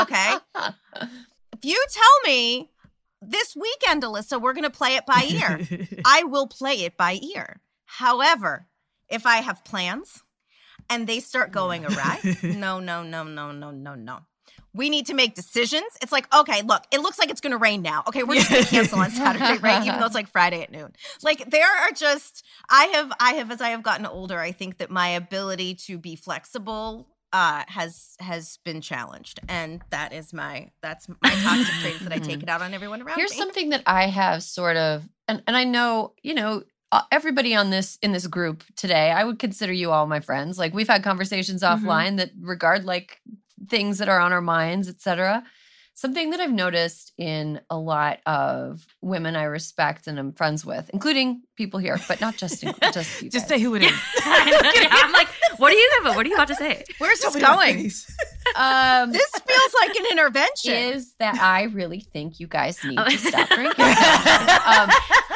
okay? If you tell me this weekend, Alyssa, we're going to play it by ear, I will play it by ear. However, if I have plans and they start going awry, no, no, no, no, no, no, no. We need to make decisions. It's like, okay, look, it looks like it's going to rain now. Okay, we're just going to cancel on Saturday, right? Even though it's like Friday at noon. Like there are just, I have, I have, as I have gotten older, I think that my ability to be flexible uh, has has been challenged, and that is my that's my toxic traits that I take it out on everyone around Here's me. Here's something that I have sort of, and and I know, you know, everybody on this in this group today, I would consider you all my friends. Like we've had conversations mm-hmm. offline that regard like things that are on our minds, et cetera. Something that I've noticed in a lot of women I respect and I'm friends with, including people here, but not just in, just you just guys. Say who it is. I'm like, what are you about? What are you about to say? Where's this going? Um, this feels like an intervention. Is that I really think you guys need to stop drinking. um,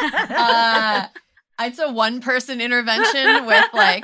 uh, it's a one-person intervention with like.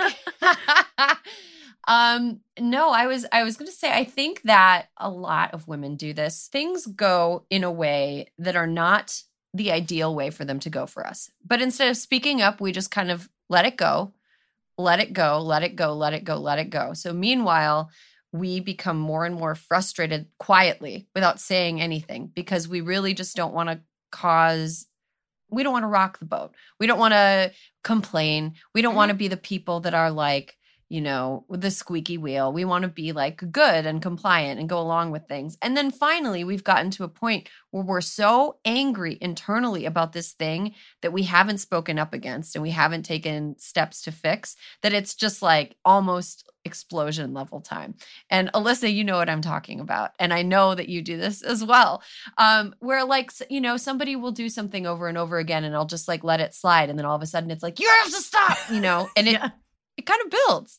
Um, no, I was, I was going to say, I think that a lot of women do this. Things go in a way that are not the ideal way for them to go for us. But instead of speaking up, we just kind of let it go, let it go, let it go, let it go, let it go. So meanwhile, we become more and more frustrated quietly without saying anything because we really just don't want to cause, we don't want to rock the boat. We don't want to complain. We don't mm-hmm. want to be the people that are like, you know, with the squeaky wheel. We want to be like good and compliant and go along with things. And then finally, we've gotten to a point where we're so angry internally about this thing that we haven't spoken up against and we haven't taken steps to fix that it's just like almost explosion level time. And Alyssa, you know what I'm talking about. And I know that you do this as well. Um, where like, you know, somebody will do something over and over again and I'll just like let it slide. And then all of a sudden it's like, you have to stop, you know, and it, yeah. it kind of builds.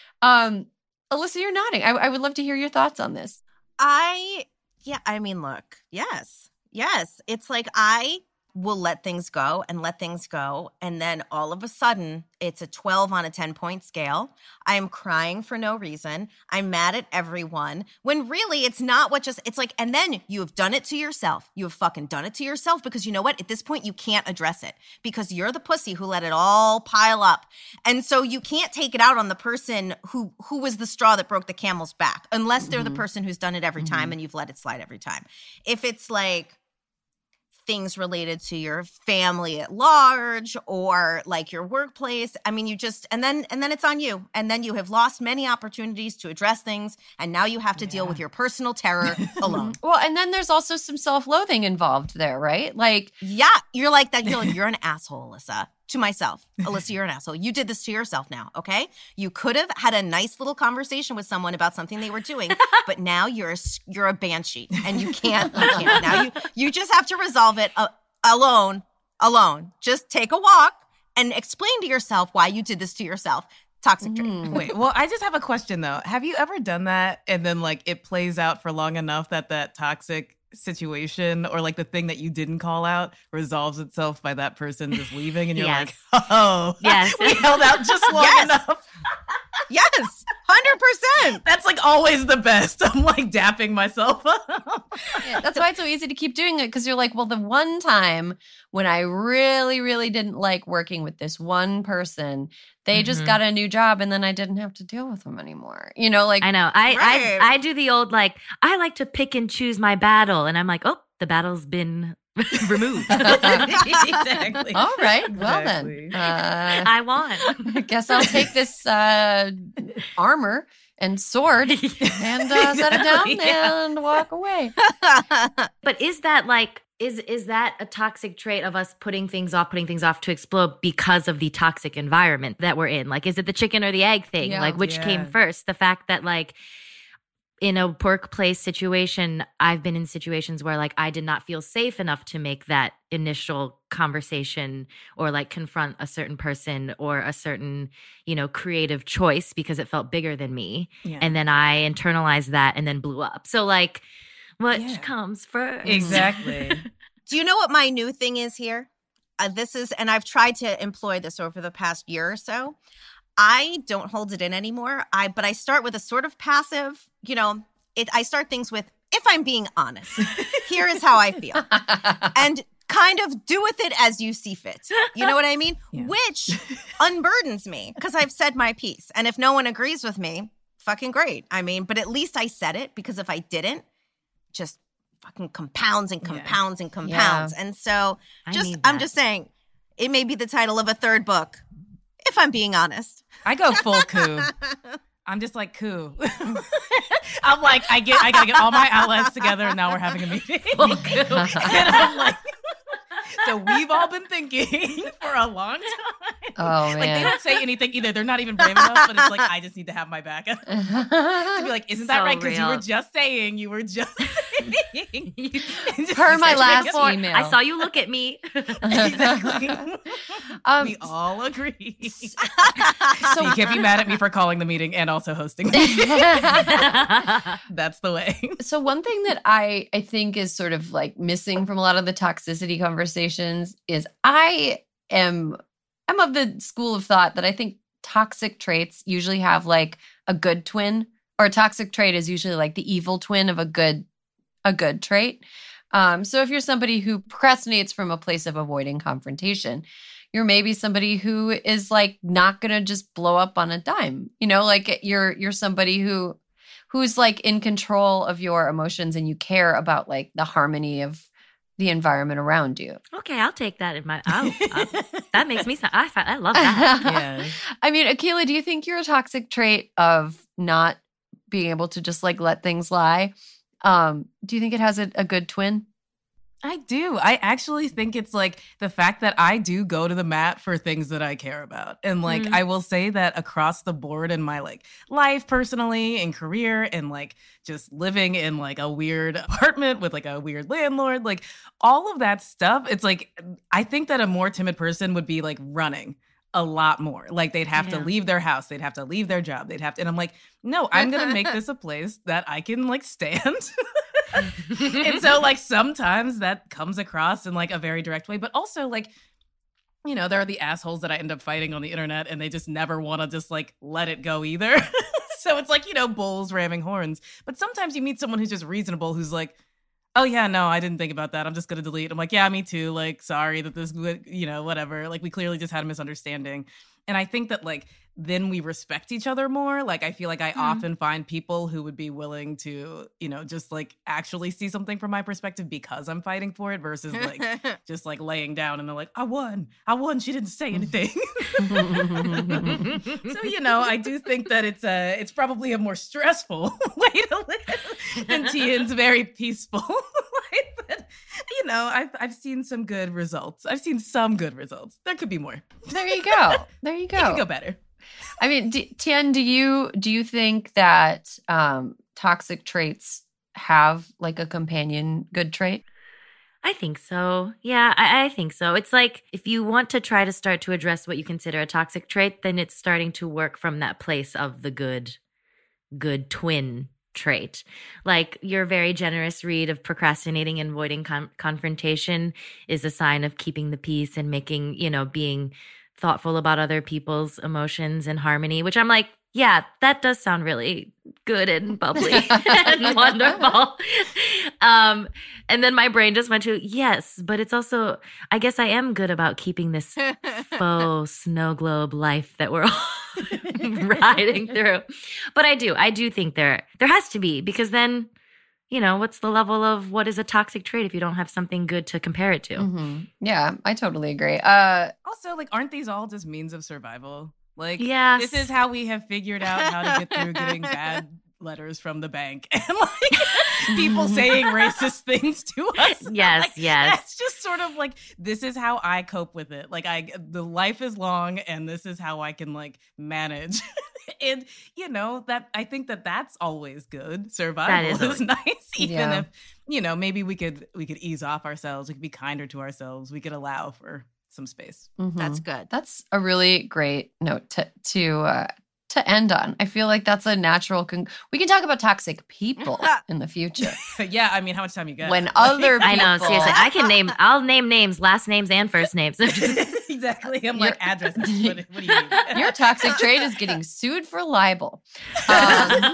Um, Alyssa, you're nodding. I, I would love to hear your thoughts on this. I, yeah, I mean, look, yes, yes. It's like I will let things go and let things go. And then all of a sudden, it's a twelve on a ten point scale. I'm crying for no reason. I'm mad at everyone. When really it's not what just, it's like, and then you have done it to yourself. You have fucking done it to yourself because you know what? At this point, you can't address it because you're the pussy who let it all pile up. And so you can't take it out on the person who, who was the straw that broke the camel's back unless they're mm-hmm. the person who's done it every time mm-hmm. and you've let it slide every time. If it's like, things related to your family at large or like your workplace. I mean, you just, and then, and then it's on you. And then you have lost many opportunities to address things. And now you have to yeah. deal with your personal terror alone. Well, and then there's also some self-loathing involved there, right? Like, yeah, you're like that. You're like, you're an asshole, Alyssa. To myself, Alyssa, you're an asshole. You did this to yourself now, okay? You could have had a nice little conversation with someone about something they were doing, but now you're a, you're a banshee and you can't, you can't. Now you, you just have to resolve it uh, alone, alone. Just take a walk and explain to yourself why you did this to yourself. Toxic trait. Mm. Wait, well, I just have a question though. Have you ever done that and then like it plays out for long enough that that toxic situation or like the thing that you didn't call out resolves itself by that person just leaving and you're yes. like, oh, yes. we held out just long yes. enough. Yes, one hundred percent. That's like always the best. I'm like dapping myself up. Yeah, that's why it's so easy to keep doing it, because you're like, well, the one time when I really, really didn't like working with this one person, they mm-hmm. just got a new job and then I didn't have to deal with them anymore. You know, like I know. I, right. I I do the old like I like to pick and choose my battle, and I'm like, oh, the battle's been removed. Exactly. All right. Well Exactly. then, uh, I won. I guess I'll take this uh, armor and sword and uh, set it down Yeah. and walk away. But is that like is is that a toxic trait of us putting things off, putting things off to explode because of the toxic environment that we're in? Like, is it the chicken or the egg thing? Yeah. Like, which Yeah. came first? The fact that like in a workplace situation, I've been in situations where like I did not feel safe enough to make that initial conversation or like confront a certain person or a certain, you know, creative choice because it felt bigger than me. Yeah. And then I internalized that and then blew up. So like, what Yeah. comes first? Exactly. Do you know what my new thing is here? Uh, this is, and I've tried to employ this over the past year or so. I don't hold it in anymore. I, but I start with a sort of passive, you know, it, I start things with, if I'm being honest, here is how I feel. And kind of do with it as you see fit. You know what I mean? Yeah. Which unburdens me because I've said my piece. And if no one agrees with me, fucking great. I mean, but at least I said it, because if I didn't, just fucking compounds and compounds and compounds. And so I just, need I'm that. just saying, it may be the title of a third book, if I'm being honest. I go full coup. I'm just like coup. I'm like, I get, I gotta get all my outlets together, and now we're having a meeting. Full coup. And I'm like, so we've all been thinking for a long time. Oh, Like, they man. don't say anything either. They're not even brave enough, but it's like, I just need to have my back. To be like, isn't that So right? Because you were real. just saying, you were just saying. Just Per my saying. last Or, email. I saw you look at me. Exactly. Um, We all agree. so, So you can't be mad at me for calling the meeting and also hosting the meeting. That's the way. so one thing that I I think is sort of like missing from a lot of the toxicity conversations is I am I'm of the school of thought that I think toxic traits usually have like a good twin, or a toxic trait is usually like the evil twin of a good a good trait. Um, so if you're somebody who procrastinates from a place of avoiding confrontation, you're maybe somebody who is like not gonna just blow up on a dime. You know, like you're you're somebody who who's like in control of your emotions, and you care about like the harmony of the environment around you. Okay, I'll take that in my. Oh, uh, that makes me. I fi- I love that. Yeah. I mean, Akilah, do you think you're a toxic trait of not being able to just like let things lie? Um, do you think it has a, a good twin? I do. I actually think it's like the fact that I do go to the mat for things that I care about. And like, Mhm. I will say that across the board in my like life personally and career, and like just living in like a weird apartment with like a weird landlord, like all of that stuff. It's like, I think that a more timid person would be like running a lot more. Like they'd have Yeah. to leave their house. They'd have to leave their job. They'd have to, and I'm like, no, I'm going to make this a place that I can like stand. And so like sometimes that comes across in like a very direct way, but also like, you know, there are the assholes that I end up fighting on the internet, and they just never want to just like let it go either. So it's like, you know, bulls ramming horns. But sometimes you meet someone who's just reasonable, who's like, oh yeah, no, I didn't think about that. I'm just going to delete. I'm like, yeah, me too. Like, sorry that this, would- you know, whatever. Like we clearly just had a misunderstanding. And I think that like, then we respect each other more. Like, I feel like I Mhm. often find people who would be willing to, you know, just like actually see something from my perspective because I'm fighting for it, versus like just like laying down and they're like, I won, I won. She didn't say anything. So, you know, I do think that it's a, it's probably a more stressful way to live than Tian's very peaceful life. But, you know, I've, I've seen some good results. I've seen some good results. There could be more. There you go. There you It could go. go better. I mean, D- Tien, do you do you think that um, toxic traits have like a companion good trait? I think so. Yeah, I, I think so. It's like if you want to try to start to address what you consider a toxic trait, then it's starting to work from that place of the good, good twin trait. Like your very generous read of procrastinating and avoiding con- confrontation is a sign of keeping the peace and making, you know, being thoughtful about other people's emotions and harmony, which I'm like, Yeah, that does sound really good and bubbly and wonderful. Um, and then my brain just went to, yes, but it's also, I guess I am good about keeping this faux snow globe life that we're all riding through. But I do, I do think there, there has to be, because then, you know, what's the level of what is a toxic trait if you don't have something good to compare it to? Mm-hmm. Yeah, I totally agree. Uh, also, like, aren't these all just means of survival? Like, yes. This is how we have figured out how to get through getting bad letters from the bank and like people saying racist things to us. Yes, like, yes. That's just sort of like, this is how I cope with it. Like, I, the life is long and this is how I can like manage. And, you know, that I think that that's always good. Survival is, is nice. Even yeah. if, you know, maybe we could, we could ease off ourselves. We could be kinder to ourselves. We could allow for some space. Mm-hmm. That's good. That's a really great note to to uh, to end on. I feel like that's a natural. Con- we can talk about toxic people in the future. Yeah, I mean, how much time you got? When other people, I know, seriously, I can name. I'll name names, last names, and first names. Exactly. I'm like, addresses. What, what do you mean? Your toxic trait is getting sued for libel. Um,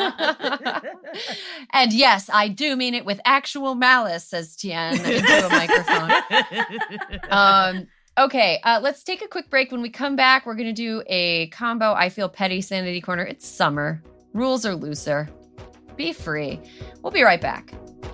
and yes, I do mean it with actual malice, says Tien into a microphone. Um, okay, uh, let's take a quick break. When we come back, we're going to do a combo I Feel Petty Sanity Corner. It's summer. Rules are looser. Be free. We'll be right back.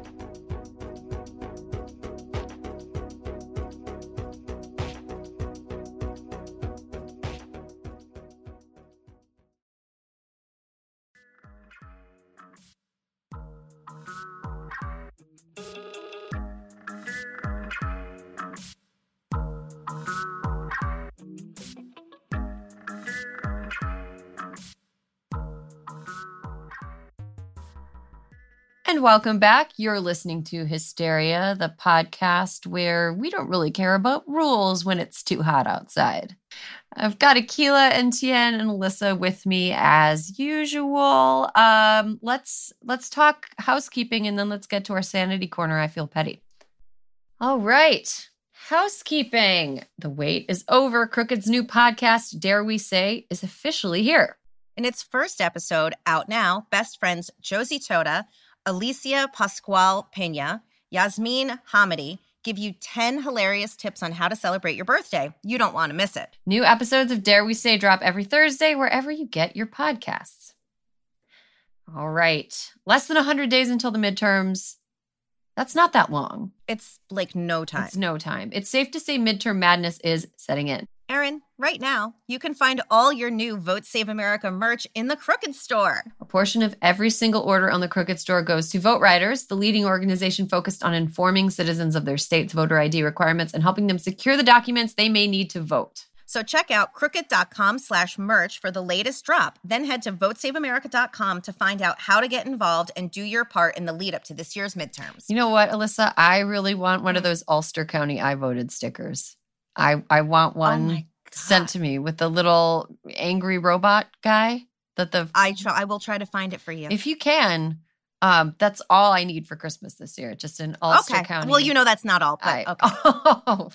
And welcome back. You're listening to Hysteria, the podcast where we don't really care about rules when it's too hot outside. I've got Akilah and Tien and Alyssa with me as usual. Um, let's let's talk housekeeping and then let's get to our sanity corner. I feel petty. All right. Housekeeping. The wait is over. Crooked's new podcast, Dare We Say, is officially here. In its first episode, out now, best friends Josie Tota, Alicia Pascual Pena, Yasmin Hamidi give you ten hilarious tips on how to celebrate your birthday. You don't want to miss it. New episodes of Dare We Say drop every Thursday wherever you get your podcasts. All right. Less than one hundred days until the midterms. That's not that long. It's like no time. It's no time. It's safe to say midterm madness is setting in. Erin, right now, you can find all your new Vote Save America merch in the Crooked Store. A portion of every single order on the Crooked Store goes to Vote Riders, the leading organization focused on informing citizens of their state's voter I D requirements and helping them secure the documents they may need to vote. So check out crooked.com slash merch for the latest drop. Then head to vote save america dot com to find out how to get involved and do your part in the lead up to this year's midterms. You know what, Alyssa? I really want one of those Ulster County I voted stickers. I, I want one oh sent to me with the little angry robot guy. That the I try. I will try to find it for you. If you can, um, that's all I need for Christmas this year. Just an Ulster okay. County. Well, you know that's not all. But I, okay. Oh.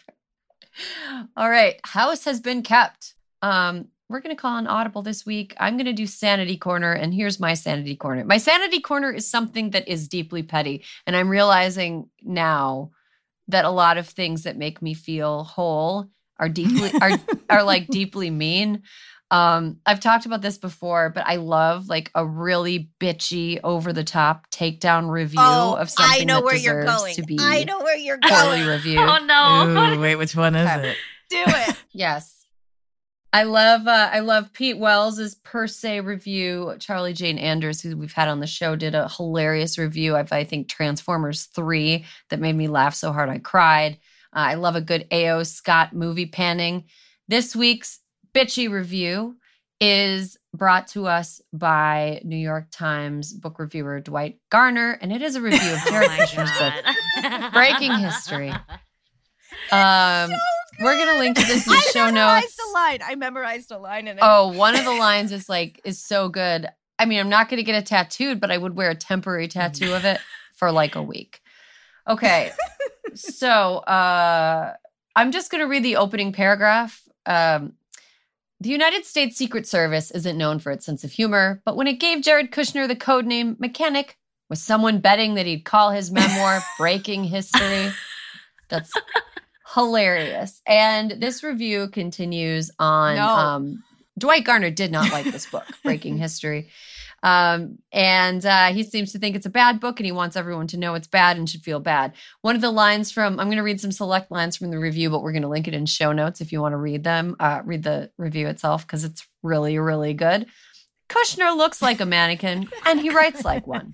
All right. House has been kept. Um, we're going to call on Audible this week. I'm going to do Sanity Corner, and here's my Sanity Corner. My Sanity Corner is something that is deeply petty, and I'm realizing now that a lot of things that make me feel whole are deeply are are like deeply mean. Um, I've talked about this before, but I love like a really bitchy, over the top takedown review oh, of something I know that where deserves you're going. to be I know where you're poorly going. reviewed. Oh no! Ooh, wait, which one is Okay. it? Do it. Yes. I love uh, I love Pete Wells's per se review. Charlie Jane Anders, who we've had on the show, did a hilarious review of, I think, Transformers three that made me laugh so hard I cried. Uh, I love a good A O Scott movie panning. This week's bitchy review is brought to us by New York Times book reviewer Dwight Garner, and it is a review of Jared Oh my Kushner's book, God. Breaking History. Um, we're going to link to this in the I show memorized notes. a line. I memorized a line in it. Oh, one of the lines is like, is so good. I mean, I'm not going to get it tattooed, but I would wear a temporary tattoo of it for like a week. Okay. So uh, I'm just going to read the opening paragraph. Um, The United States Secret Service isn't known for its sense of humor, but when it gave Jared Kushner the codename Mechanic, was someone betting that he'd call his memoir Breaking History? That's hilarious. And this review continues on. No. Um, Dwight Garner did not like this book, Breaking History. Um, and uh, he seems to think it's a bad book and he wants everyone to know it's bad and should feel bad. One of the lines from, I'm going to read some select lines from the review, but we're going to link it in show notes if you want to read them, uh, read the review itself because it's really, really good. Kushner looks like a mannequin and he writes like one.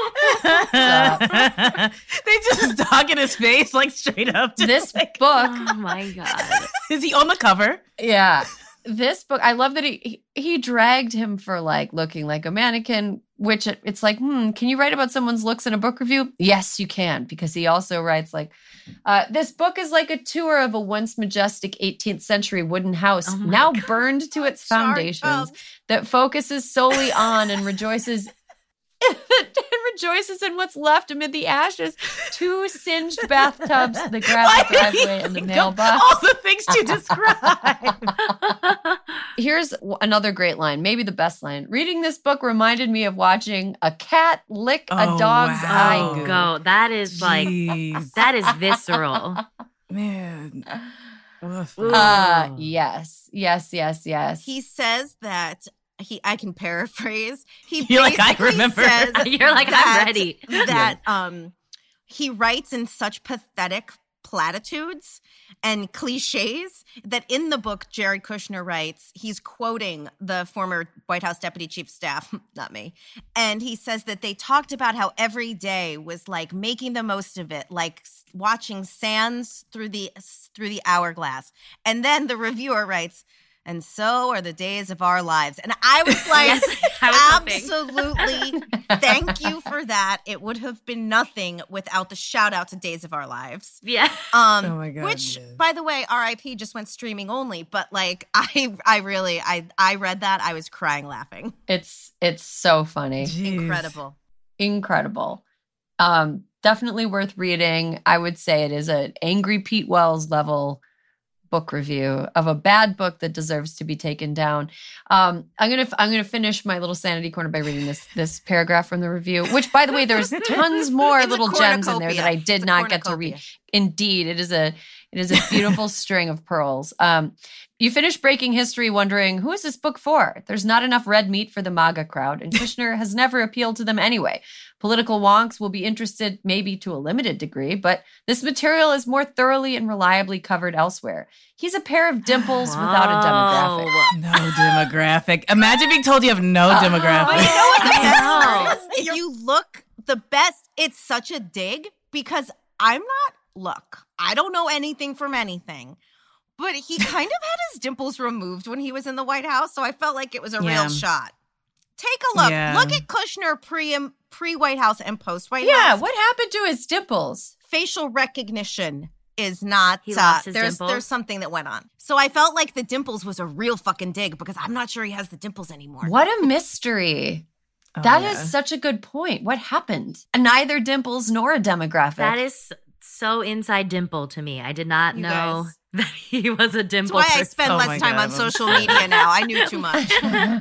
They just dog in his face like straight up. This like, book. Oh my God. Is he on the cover? Yeah. This book, I love that he, he he dragged him for like looking like a mannequin, which it, it's like, hmm, can you write about someone's looks in a book review? Yes, you can, because he also writes like, uh, this book is like a tour of a once majestic eighteenth century wooden house, Oh my now God. burned to its Shark foundations, tubs. that focuses solely on and rejoices and rejoices in what's left amid the ashes. Two singed bathtubs, the gravel Why did he driveway, and the think of mailbox. all the things to describe. Here's w- another great line, maybe the best line. Reading this book reminded me of watching a cat lick a Oh, dog's wow. eye Oh, goo. go. That is like, Jeez. that is visceral. Man. Woof. Ooh. Uh, yes, yes, yes, yes. He says that he. I can paraphrase. He You're like, I basically remember. says You're like, that- I'm ready. That um, he writes in such pathetic platitudes and cliches that in the book, Jared Kushner writes, he's quoting the former White House Deputy Chief of Staff, not me, and he says that they talked about how every day was like making the most of it, like s- watching sands through the through the hourglass. And then the reviewer writes, and so are the days of our lives. And I was like, Yes, I was hoping. absolutely. Thank you for that. It would have been nothing without the shout out to Days of Our Lives. Yeah. Um, Oh my God, which, yes. by the way, R I P just went streaming only. But like, I, I really, I, I read that. I was crying, laughing. it's it's so funny, Jeez. Incredible. incredible. Um, definitely worth reading. I would say it is an Angry Pete Wells level book review of a bad book that deserves to be taken down. Um, I'm gonna I'm gonna finish my little sanity corner by reading this this paragraph from the review. Which, by the way, there's tons more It's a little gems in there that I cornucopia. did It's a not get to read. cornucopia. Indeed, it is a it is a beautiful string of pearls. Um, you finish Breaking History wondering, who is this book for? There's not enough red meat for the MAGA crowd, and Kushner has never appealed to them anyway. Political wonks will be interested maybe to a limited degree, but this material is more thoroughly and reliably covered elsewhere. He's a pair of dimples without a demographic. Whoa. No demographic. Imagine being told you have no demographic. But you know what the I best know. part is? If you look, the best, it's such a dig because I'm not, look, I don't know anything from anything, but he kind of had his dimples removed when he was in the White House, so I felt like it was a Yeah. real shot. Take a look. Yeah. Look at Kushner pre and pre White House and post White Yeah, House. what happened to his dimples? Facial recognition is not. He uh, lost his there's dimples? there's something that went on. So I felt like the dimples was a real fucking dig because I'm not sure he has the dimples anymore. What a mystery. Oh, That is yeah. such a good point. What happened? Neither dimples nor a demographic. That is so inside Dimple to me. I did not You know guys. that he was a That's dimple why I person. spend Oh less my time God, on I'm social obsessed. media now. I knew too much.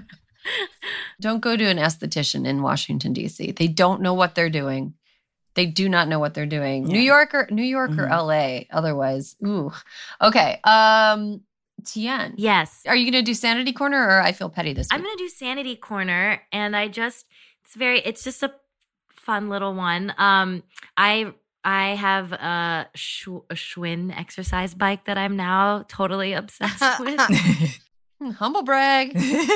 Don't go to an esthetician in Washington, D C. They don't know what they're doing. They do not know what they're doing. New Yeah. York or New York or Mhm. L A. Otherwise, ooh. Okay. Um, Tien. Yes. Are you going to do Sanity Corner or I Feel Petty this week? I'm going to do Sanity Corner, and I just it's very it's just a fun little one. Um, I I have a, Sch- a Schwinn exercise bike that I'm now totally obsessed with. Hmm, Humble brag.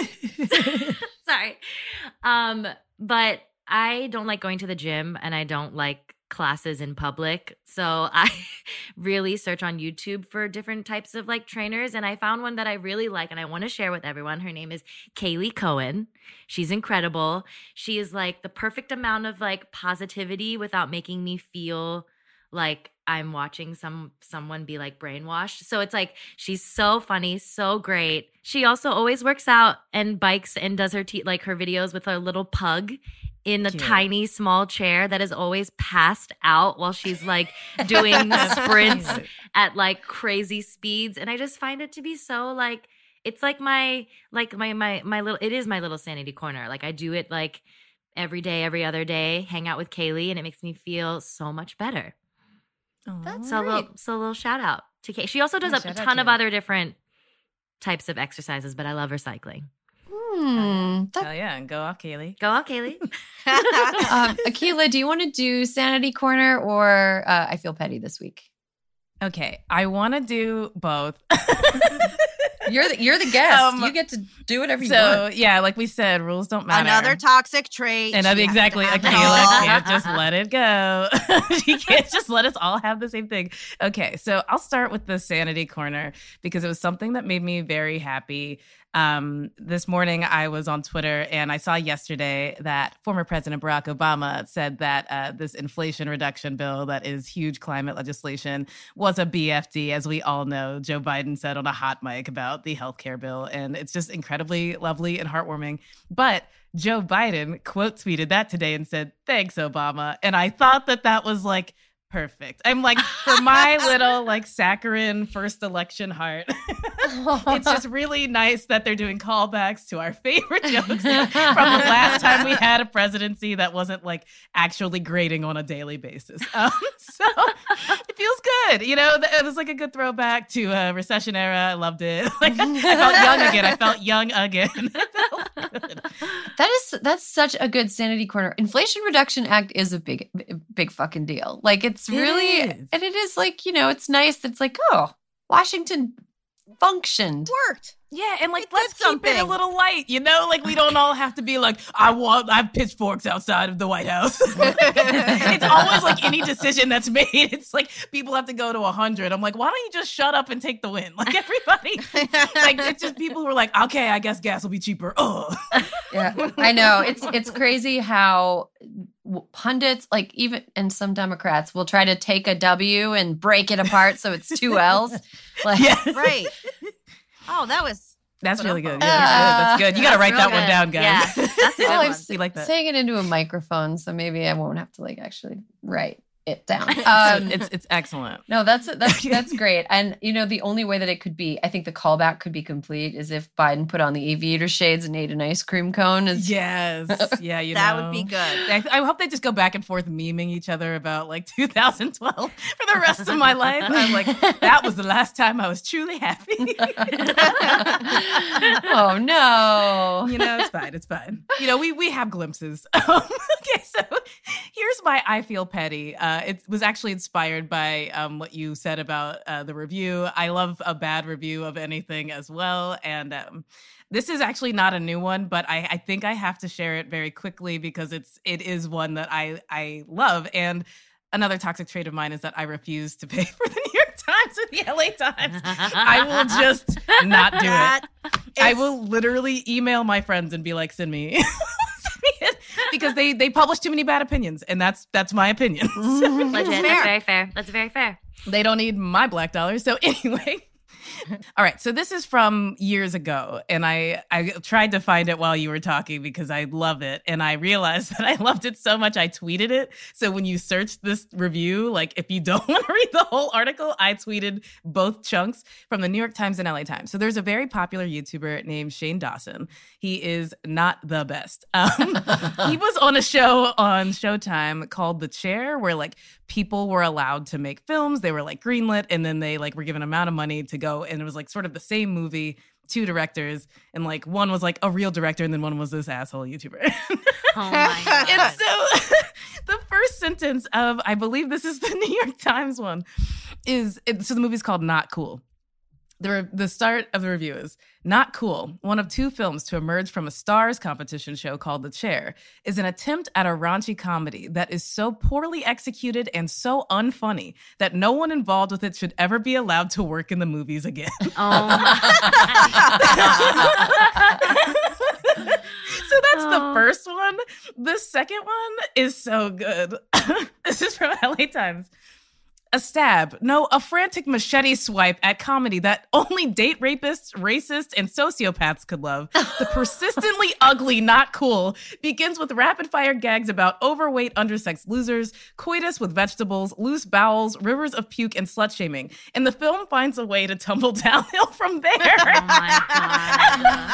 Sorry, um, but I don't like going to the gym, and I don't like classes in public. So I really search on YouTube for different types of like trainers. And I found one that I really like and I want to share with everyone. Her name is Kaylee Cohen. She's incredible. She is like the perfect amount of like positivity without making me feel like I'm watching some someone be like brainwashed. So it's like she's so funny, so great. She also always works out and bikes and does her te- like her videos with her little pug in a Cute. tiny small chair that is always passed out while she's like doing sprints Cute. at like crazy speeds. And I just find it to be so like It's like my like my my my little it is my little sanity corner. Like I do it like every day, every other day, hang out with Kaylee, and it makes me feel so much better. That's So a great. little, so a little shout out to Kay. She also does Yeah, a shout out ton to of her. other different types of exercises, but I love her cycling. Hmm. That- Hell yeah, and go off, Kaylee. Go on, Kaylee. um, Akilah, do you want to do Sanity Corner or uh, I Feel Petty this week? Okay, I want to do both. You're the, you're the guest. Um, you get to do whatever you So want. yeah, like we said, rules don't matter. Another toxic trait. And She has to exactly, have it Akilah all. can't just let it go. She can't just let us all have the same thing. Okay, so I'll start with the sanity corner because it was something that made me very happy. Um, this morning, I was on Twitter and I saw yesterday that former President Barack Obama said that uh, this inflation reduction bill that is huge climate legislation was a B F D. As we all know, Joe Biden said on a hot mic about the healthcare bill, and it's just incredibly lovely and heartwarming. But Joe Biden quote tweeted that today and said, "Thanks, Obama." And I thought that that was like perfect. I'm like, for my little like saccharine first election heart, it's just really nice that they're doing callbacks to our favorite jokes from the last time we had a presidency that wasn't like actually grading on a daily basis. Um, so it feels good. You know, it was like a good throwback to a recession era. I loved it. Like I felt young again. I felt young again. It felt good. That is that's such a good Sanity Corner. Inflation Reduction Act is a big big fucking deal. Like it's It really is. and it is like, you know, it's nice. It's like, oh, Washington functioned. Worked. Yeah, and like It let's did keep it a something. little light, you know? Like we don't all have to be like, I want I have pitchforks outside of the White House. It's always like any decision that's made, it's like people have to go to a hundred. I'm like, why don't you just shut up and take the win? Like everybody, like it's just people who are like, okay, I guess gas will be cheaper. Oh, Yeah, I know. It's it's crazy how w- pundits, like even and some Democrats, will try to take a W and break it apart so it's two L's. Like, yeah, Right. Oh, that was. that's Put really up good. a- Yeah, that's good. That's good. You got to That's write real that one good. down, guys. Yeah, that's a good well, one. I'm We like that. saying it into a microphone, so maybe I won't have to like actually write it down. Um, Um, it's it's excellent. no, that's that's that's great. And you know, the only way that it could be, I think, the callback could be complete is if Biden put on the aviator shades and ate an ice cream cone. Is Yes, yeah, you That know. would be good. I, I hope they just go back and forth memeing each other about like two thousand twelve for the rest of my life. I'm like, that was the last time I was truly happy. oh no. You know, it's fine. It's fine. You know, we we have glimpses. Um, okay, so here's my I Feel Petty. Uh, it was actually inspired by um, what you said about uh, the review. I love a bad review of anything as well. And um, this is actually not a new one, but I, I think I have to share it very quickly because it's it is one that I I love. And another toxic trait of mine is that I refuse to pay for the New York Times or the L A Times. I will just not do That it. I is- will literally email my friends and be like, send me, send me it. Because they they publish too many bad opinions, and that's that's my opinion. Legit. That's fair. very fair. That's very fair. They don't need my black dollars. So anyway. All right. So this is from years ago. And I, I tried to find it while you were talking because I love it. And I realized that I loved it so much, I tweeted it. So when you search this review, like if you don't want to read the whole article, I tweeted both chunks from the New York Times and L A Times. So there's a very popular YouTuber named Shane Dawson. He is not the best. Um, he was on a show on Showtime called The Chair, where like people were allowed to make films. They were like greenlit, and then they like were given an amount of money to go. And it was like sort of the same movie, two directors, and like one was like a real director, and then one was this asshole YouTuber. Oh my god. And so the first sentence of, I believe this is the New York Times one, is it, so the movie's called Not Cool. The, re- the start of the review is, Not Cool, one of two films to emerge from a stars competition show called The Chair, is an attempt at a raunchy comedy that is so poorly executed and so unfunny that no one involved with it should ever be allowed to work in the movies again. Oh my. So that's the Oh. first one. The second one is so good. This is from L A Times. a stab. No, a frantic machete swipe at comedy that only date rapists, racists, and sociopaths could love. The persistently ugly, not cool, begins with rapid-fire gags about overweight, undersexed losers, coitus with vegetables, loose bowels, rivers of puke, and slut-shaming. And the film finds a way to tumble downhill from there. Oh, my God.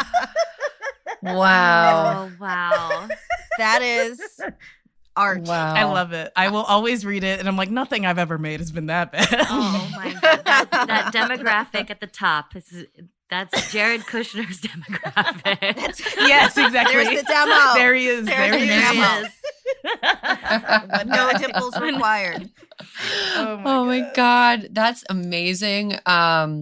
Wow. Oh, wow. That is art. Wow. I love it. I will always read it, and I'm like, nothing I've ever made has been that bad. Oh, my God. That, that demographic at the top is... That's Jared Kushner's demographic. Yes, exactly. There's the demo. There he is. There's there he the is. demo. is. But no dimples required. Oh my, Oh my God. That's amazing. Um,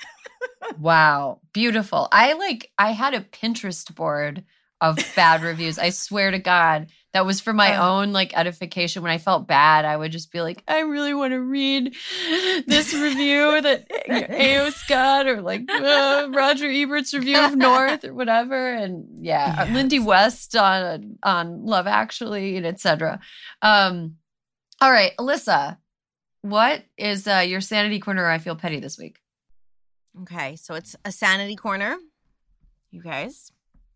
wow. Beautiful. I like, I had a Pinterest board of bad reviews. I swear to God. That was for my Oh. own like edification. When I felt bad, I would just be like, I really want to read this review that A O. Scott or like uh, Roger Ebert's review of North or whatever. And yeah, Yes. Lindy West on on Love Actually and et cetera. Um, all right, Alyssa, what is uh, your sanity corner? I feel petty this week. Okay, so it's a sanity corner. You guys,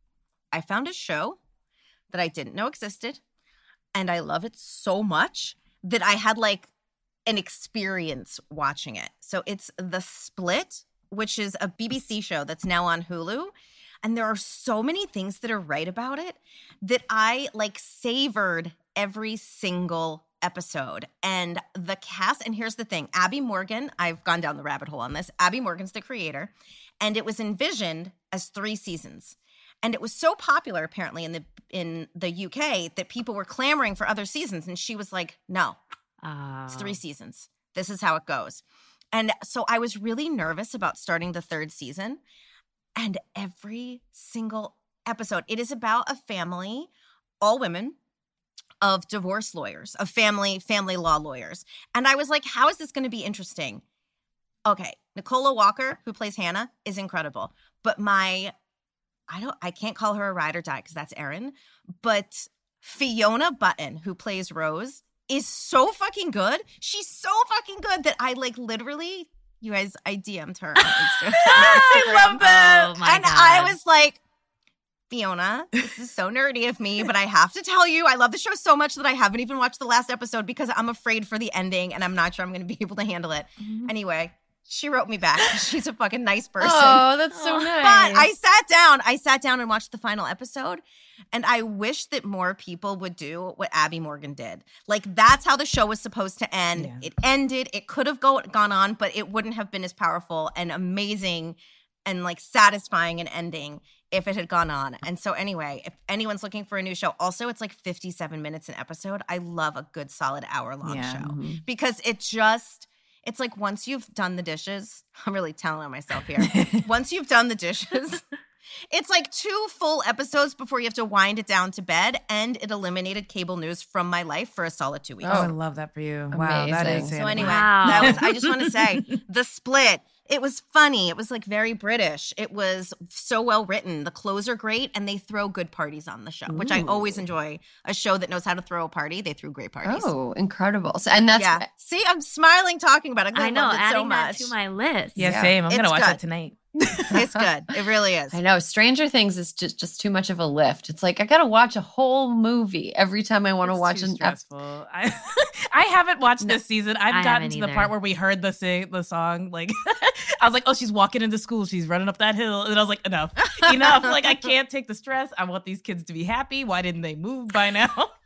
I found a show that I didn't know existed, and I love it so much that I had like an experience watching it. So it's The Split, which is a B B C show that's now on Hulu. And there are so many things that are right about it that I like savored every single episode. And the cast, and here's the thing, Abby Morgan, I've gone down the rabbit hole on this. Abby Morgan's the creator, and it was envisioned as three seasons. And it was so popular apparently in the in the U K that people were clamoring for other seasons. And she was like, no, Oh. it's three seasons. This is how it goes. And so I was really nervous about starting the third season. And every single episode, it is about a family, all women, of divorce lawyers, of family, family law lawyers. And I was like, how is this going to be interesting? Okay, Nicola Walker, who plays Hannah, is incredible. But my, I don't, I can't call her a ride or die because that's Erin. But Fiona Button, who plays Rose, is so fucking good. She's so fucking good that I like literally, you guys, I D M'd her on Instagram. I love that. Oh my and God. I was like, Fiona, this is so nerdy of me, but I have to tell you, I love the show so much that I haven't even watched the last episode because I'm afraid for the ending and I'm not sure I'm going to be able to handle it. Mhm. Anyway, she wrote me back. She's a fucking nice person. Oh, that's so Oh. nice. But I sat down, I sat down and watched the final episode, and I wish that more people would do what Abby Morgan did. Like, that's how the show was supposed to end. Yeah. It ended. It could have go, gone on, but it wouldn't have been as powerful and amazing and, like, satisfying an ending if it had gone on. And so anyway, if anyone's looking for a new show, also, it's like fifty-seven minutes an episode. I love a good, solid hour-long Yeah. show Mhm. because it just... It's like once you've done the dishes, I'm really telling on myself here. Once you've done the dishes, it's like two full episodes before you have to wind it down to bed, and it eliminated cable news from my life for a solid two weeks. Oh, I love that for you. Wow, that Amazing. is So So sanity. anyway, Wow. that was, I just want to say, The Split, it was funny. It was like very British. It was so well written. The clothes are great, and they throw good parties on the show, which I Ooh. always enjoy. A show that knows how to throw a party, they threw great parties. Oh, incredible. So, and that's yeah. See, I'm smiling talking about it. 'cause I know, loved it adding so much. that to my list. Yeah, Yeah. same. I'm going to It's watch good. that tonight. It's good. It really is. I know Stranger Things is just, just too much of a lift. It's like I gotta watch a whole movie every time I want to It's watch too an stressful. I I haven't watched No. this season. I've I gotten haven't to the either. part where we heard the sing the song. Like I was like, oh, she's walking into school. She's running up that hill, and I was like, enough, enough. Like I can't take the stress. I want these kids to be happy. Why didn't they move by now?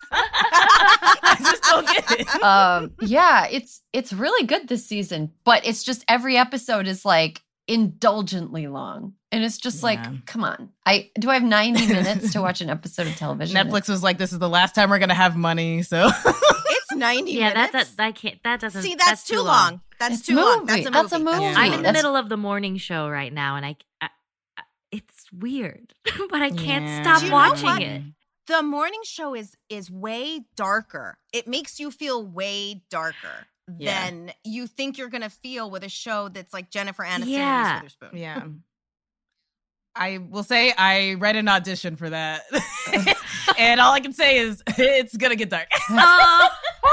I just don't get it. um yeah, it's it's really good this season, but it's just every episode is like indulgently long. And it's just Yeah. like, come on. I do I have ninety minutes to watch an episode of television? Netflix was like, this is the last time we're gonna have money. So It's ninety Yeah, minutes. that's a, I can't. That doesn't. See, that's, too long. That's It's too long. movie. That's a movie. That's a movie. Yeah. I'm in the That's- middle of the morning show right now, and I, I, I it's weird, but I can't Yeah. stop Do you know what? watching it. The morning show is is way darker. It makes you feel way darker Yeah. than you think you're gonna feel with a show that's like Jennifer Aniston Yeah. and Reese Witherspoon. yeah. I will say I read an audition for that. And all I can say is it's going to get dark. Oh.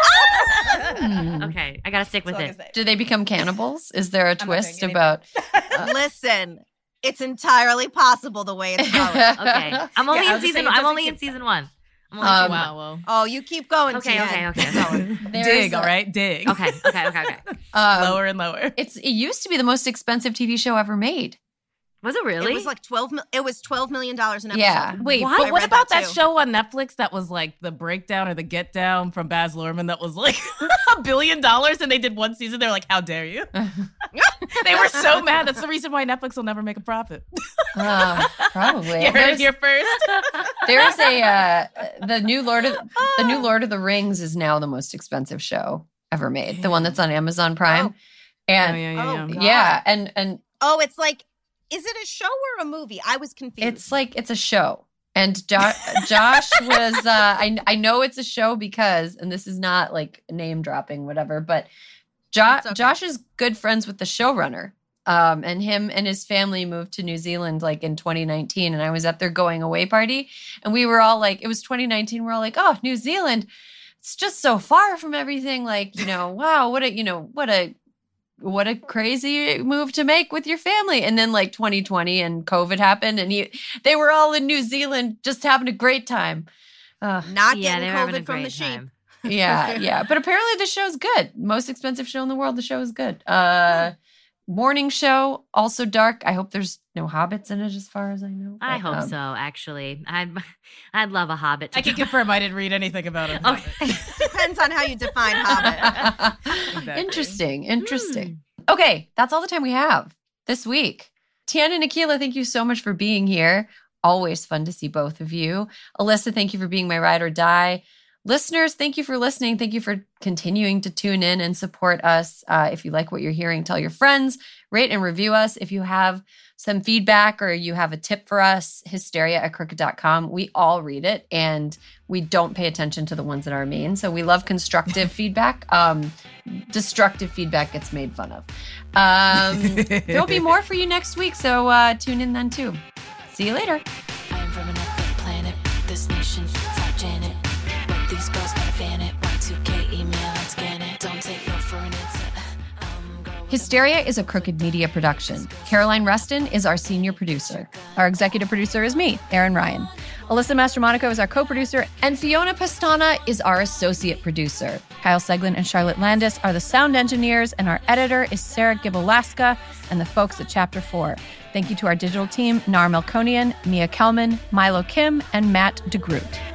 Hmm. Okay, I gotta stick with That's all I it. can say. Do they become cannibals? Is there a not twist saying about? Listen, it's entirely possible the way it's going. Okay, I'm only Yeah, I in was just season. saying, it I'm doesn't only in get- season one. I'm only Um, in season Wow, one. well. Oh, you keep going, Okay, Tien. okay, okay. There's Dig, a- all right? Dig. Okay, okay, okay, okay. um, Lower and lower. It's it used to be the most expensive T V show ever made. Was it really? It was like twelve. mil- It was twelve million dollars an episode. Yeah. Wait, What? but I what read about that that, too. show on Netflix that was like the breakdown or the get down from Baz Luhrmann that was like a billion dollars and they did one season? They're like, how dare you? They were so mad. That's the reason why Netflix will never make a profit. Uh, probably. You heard it There's, here first. there's a uh, the new Lord of the new Lord of the Rings is now the most expensive show ever made. The one that's on Amazon Prime. Oh. And oh, yeah, Oh, yeah, yeah. God. yeah, and and Oh, it's like, is it a show or a movie? I was confused. it's like it's a show. And jo- Josh was uh I I know it's a show because, and this is not like name dropping whatever, but jo- It's okay. Josh is good friends with the showrunner. Um, and him and his family moved to New Zealand like in twenty nineteen, and I was at their going away party, and we were all like, it was twenty nineteen. We're all like, oh, New Zealand, it's just so far from everything. Like, you know, wow, what a, you know, what a, what a crazy move to make with your family. And then like twenty twenty and COVID happened, and he, they were all in New Zealand just having a great time. Uh, not yeah, getting they were having a COVID from great the sheep. time. yeah, yeah. But apparently the show's good. Most expensive show in the world. The show is good. Uh, morning show, also dark. I hope there's no hobbits in it as far as I know. I But, hope um, so. Actually, I'd I'd love a Hobbit. To I can join. confirm I didn't read anything about it. Okay. Depends on how you define Hobbit. Exactly. Interesting, interesting. Hmm. Okay, that's all the time we have this week. Tien and Akilah, thank you so much for being here. Always fun to see both of you. Alyssa, thank you for being my ride or die. Listeners, thank you for listening. Thank you for continuing to tune in and support us. Uh, if you like what you're hearing, tell your friends, rate and review us. If you have some feedback or you have a tip for us, hysteria at crooked dot com. We all read it and we don't pay attention to the ones that are mean. So we love constructive feedback. Um, destructive feedback gets made fun of. Um, there'll be more for you next week. So uh, tune in then too. See you later. I'm from another planet. This nation, fuck Janet. What these girls gotta fan it. Y two K email and scan it. Don't take no for an answer. Um, girl, Hysteria is a Crooked Media production. Caroline Reston is our senior producer. Our executive producer is me, Erin Ryan. Alyssa Mastromonaco is our co-producer, and Fiona Pastana is our associate producer. Kyle Seglin and Charlotte Landis are the sound engineers, and our editor is Sarah Gibalaska and the folks at Chapter four. Thank you to our digital team, Nar Melkonian, Mia Kelman, Milo Kim, and Matt DeGroot.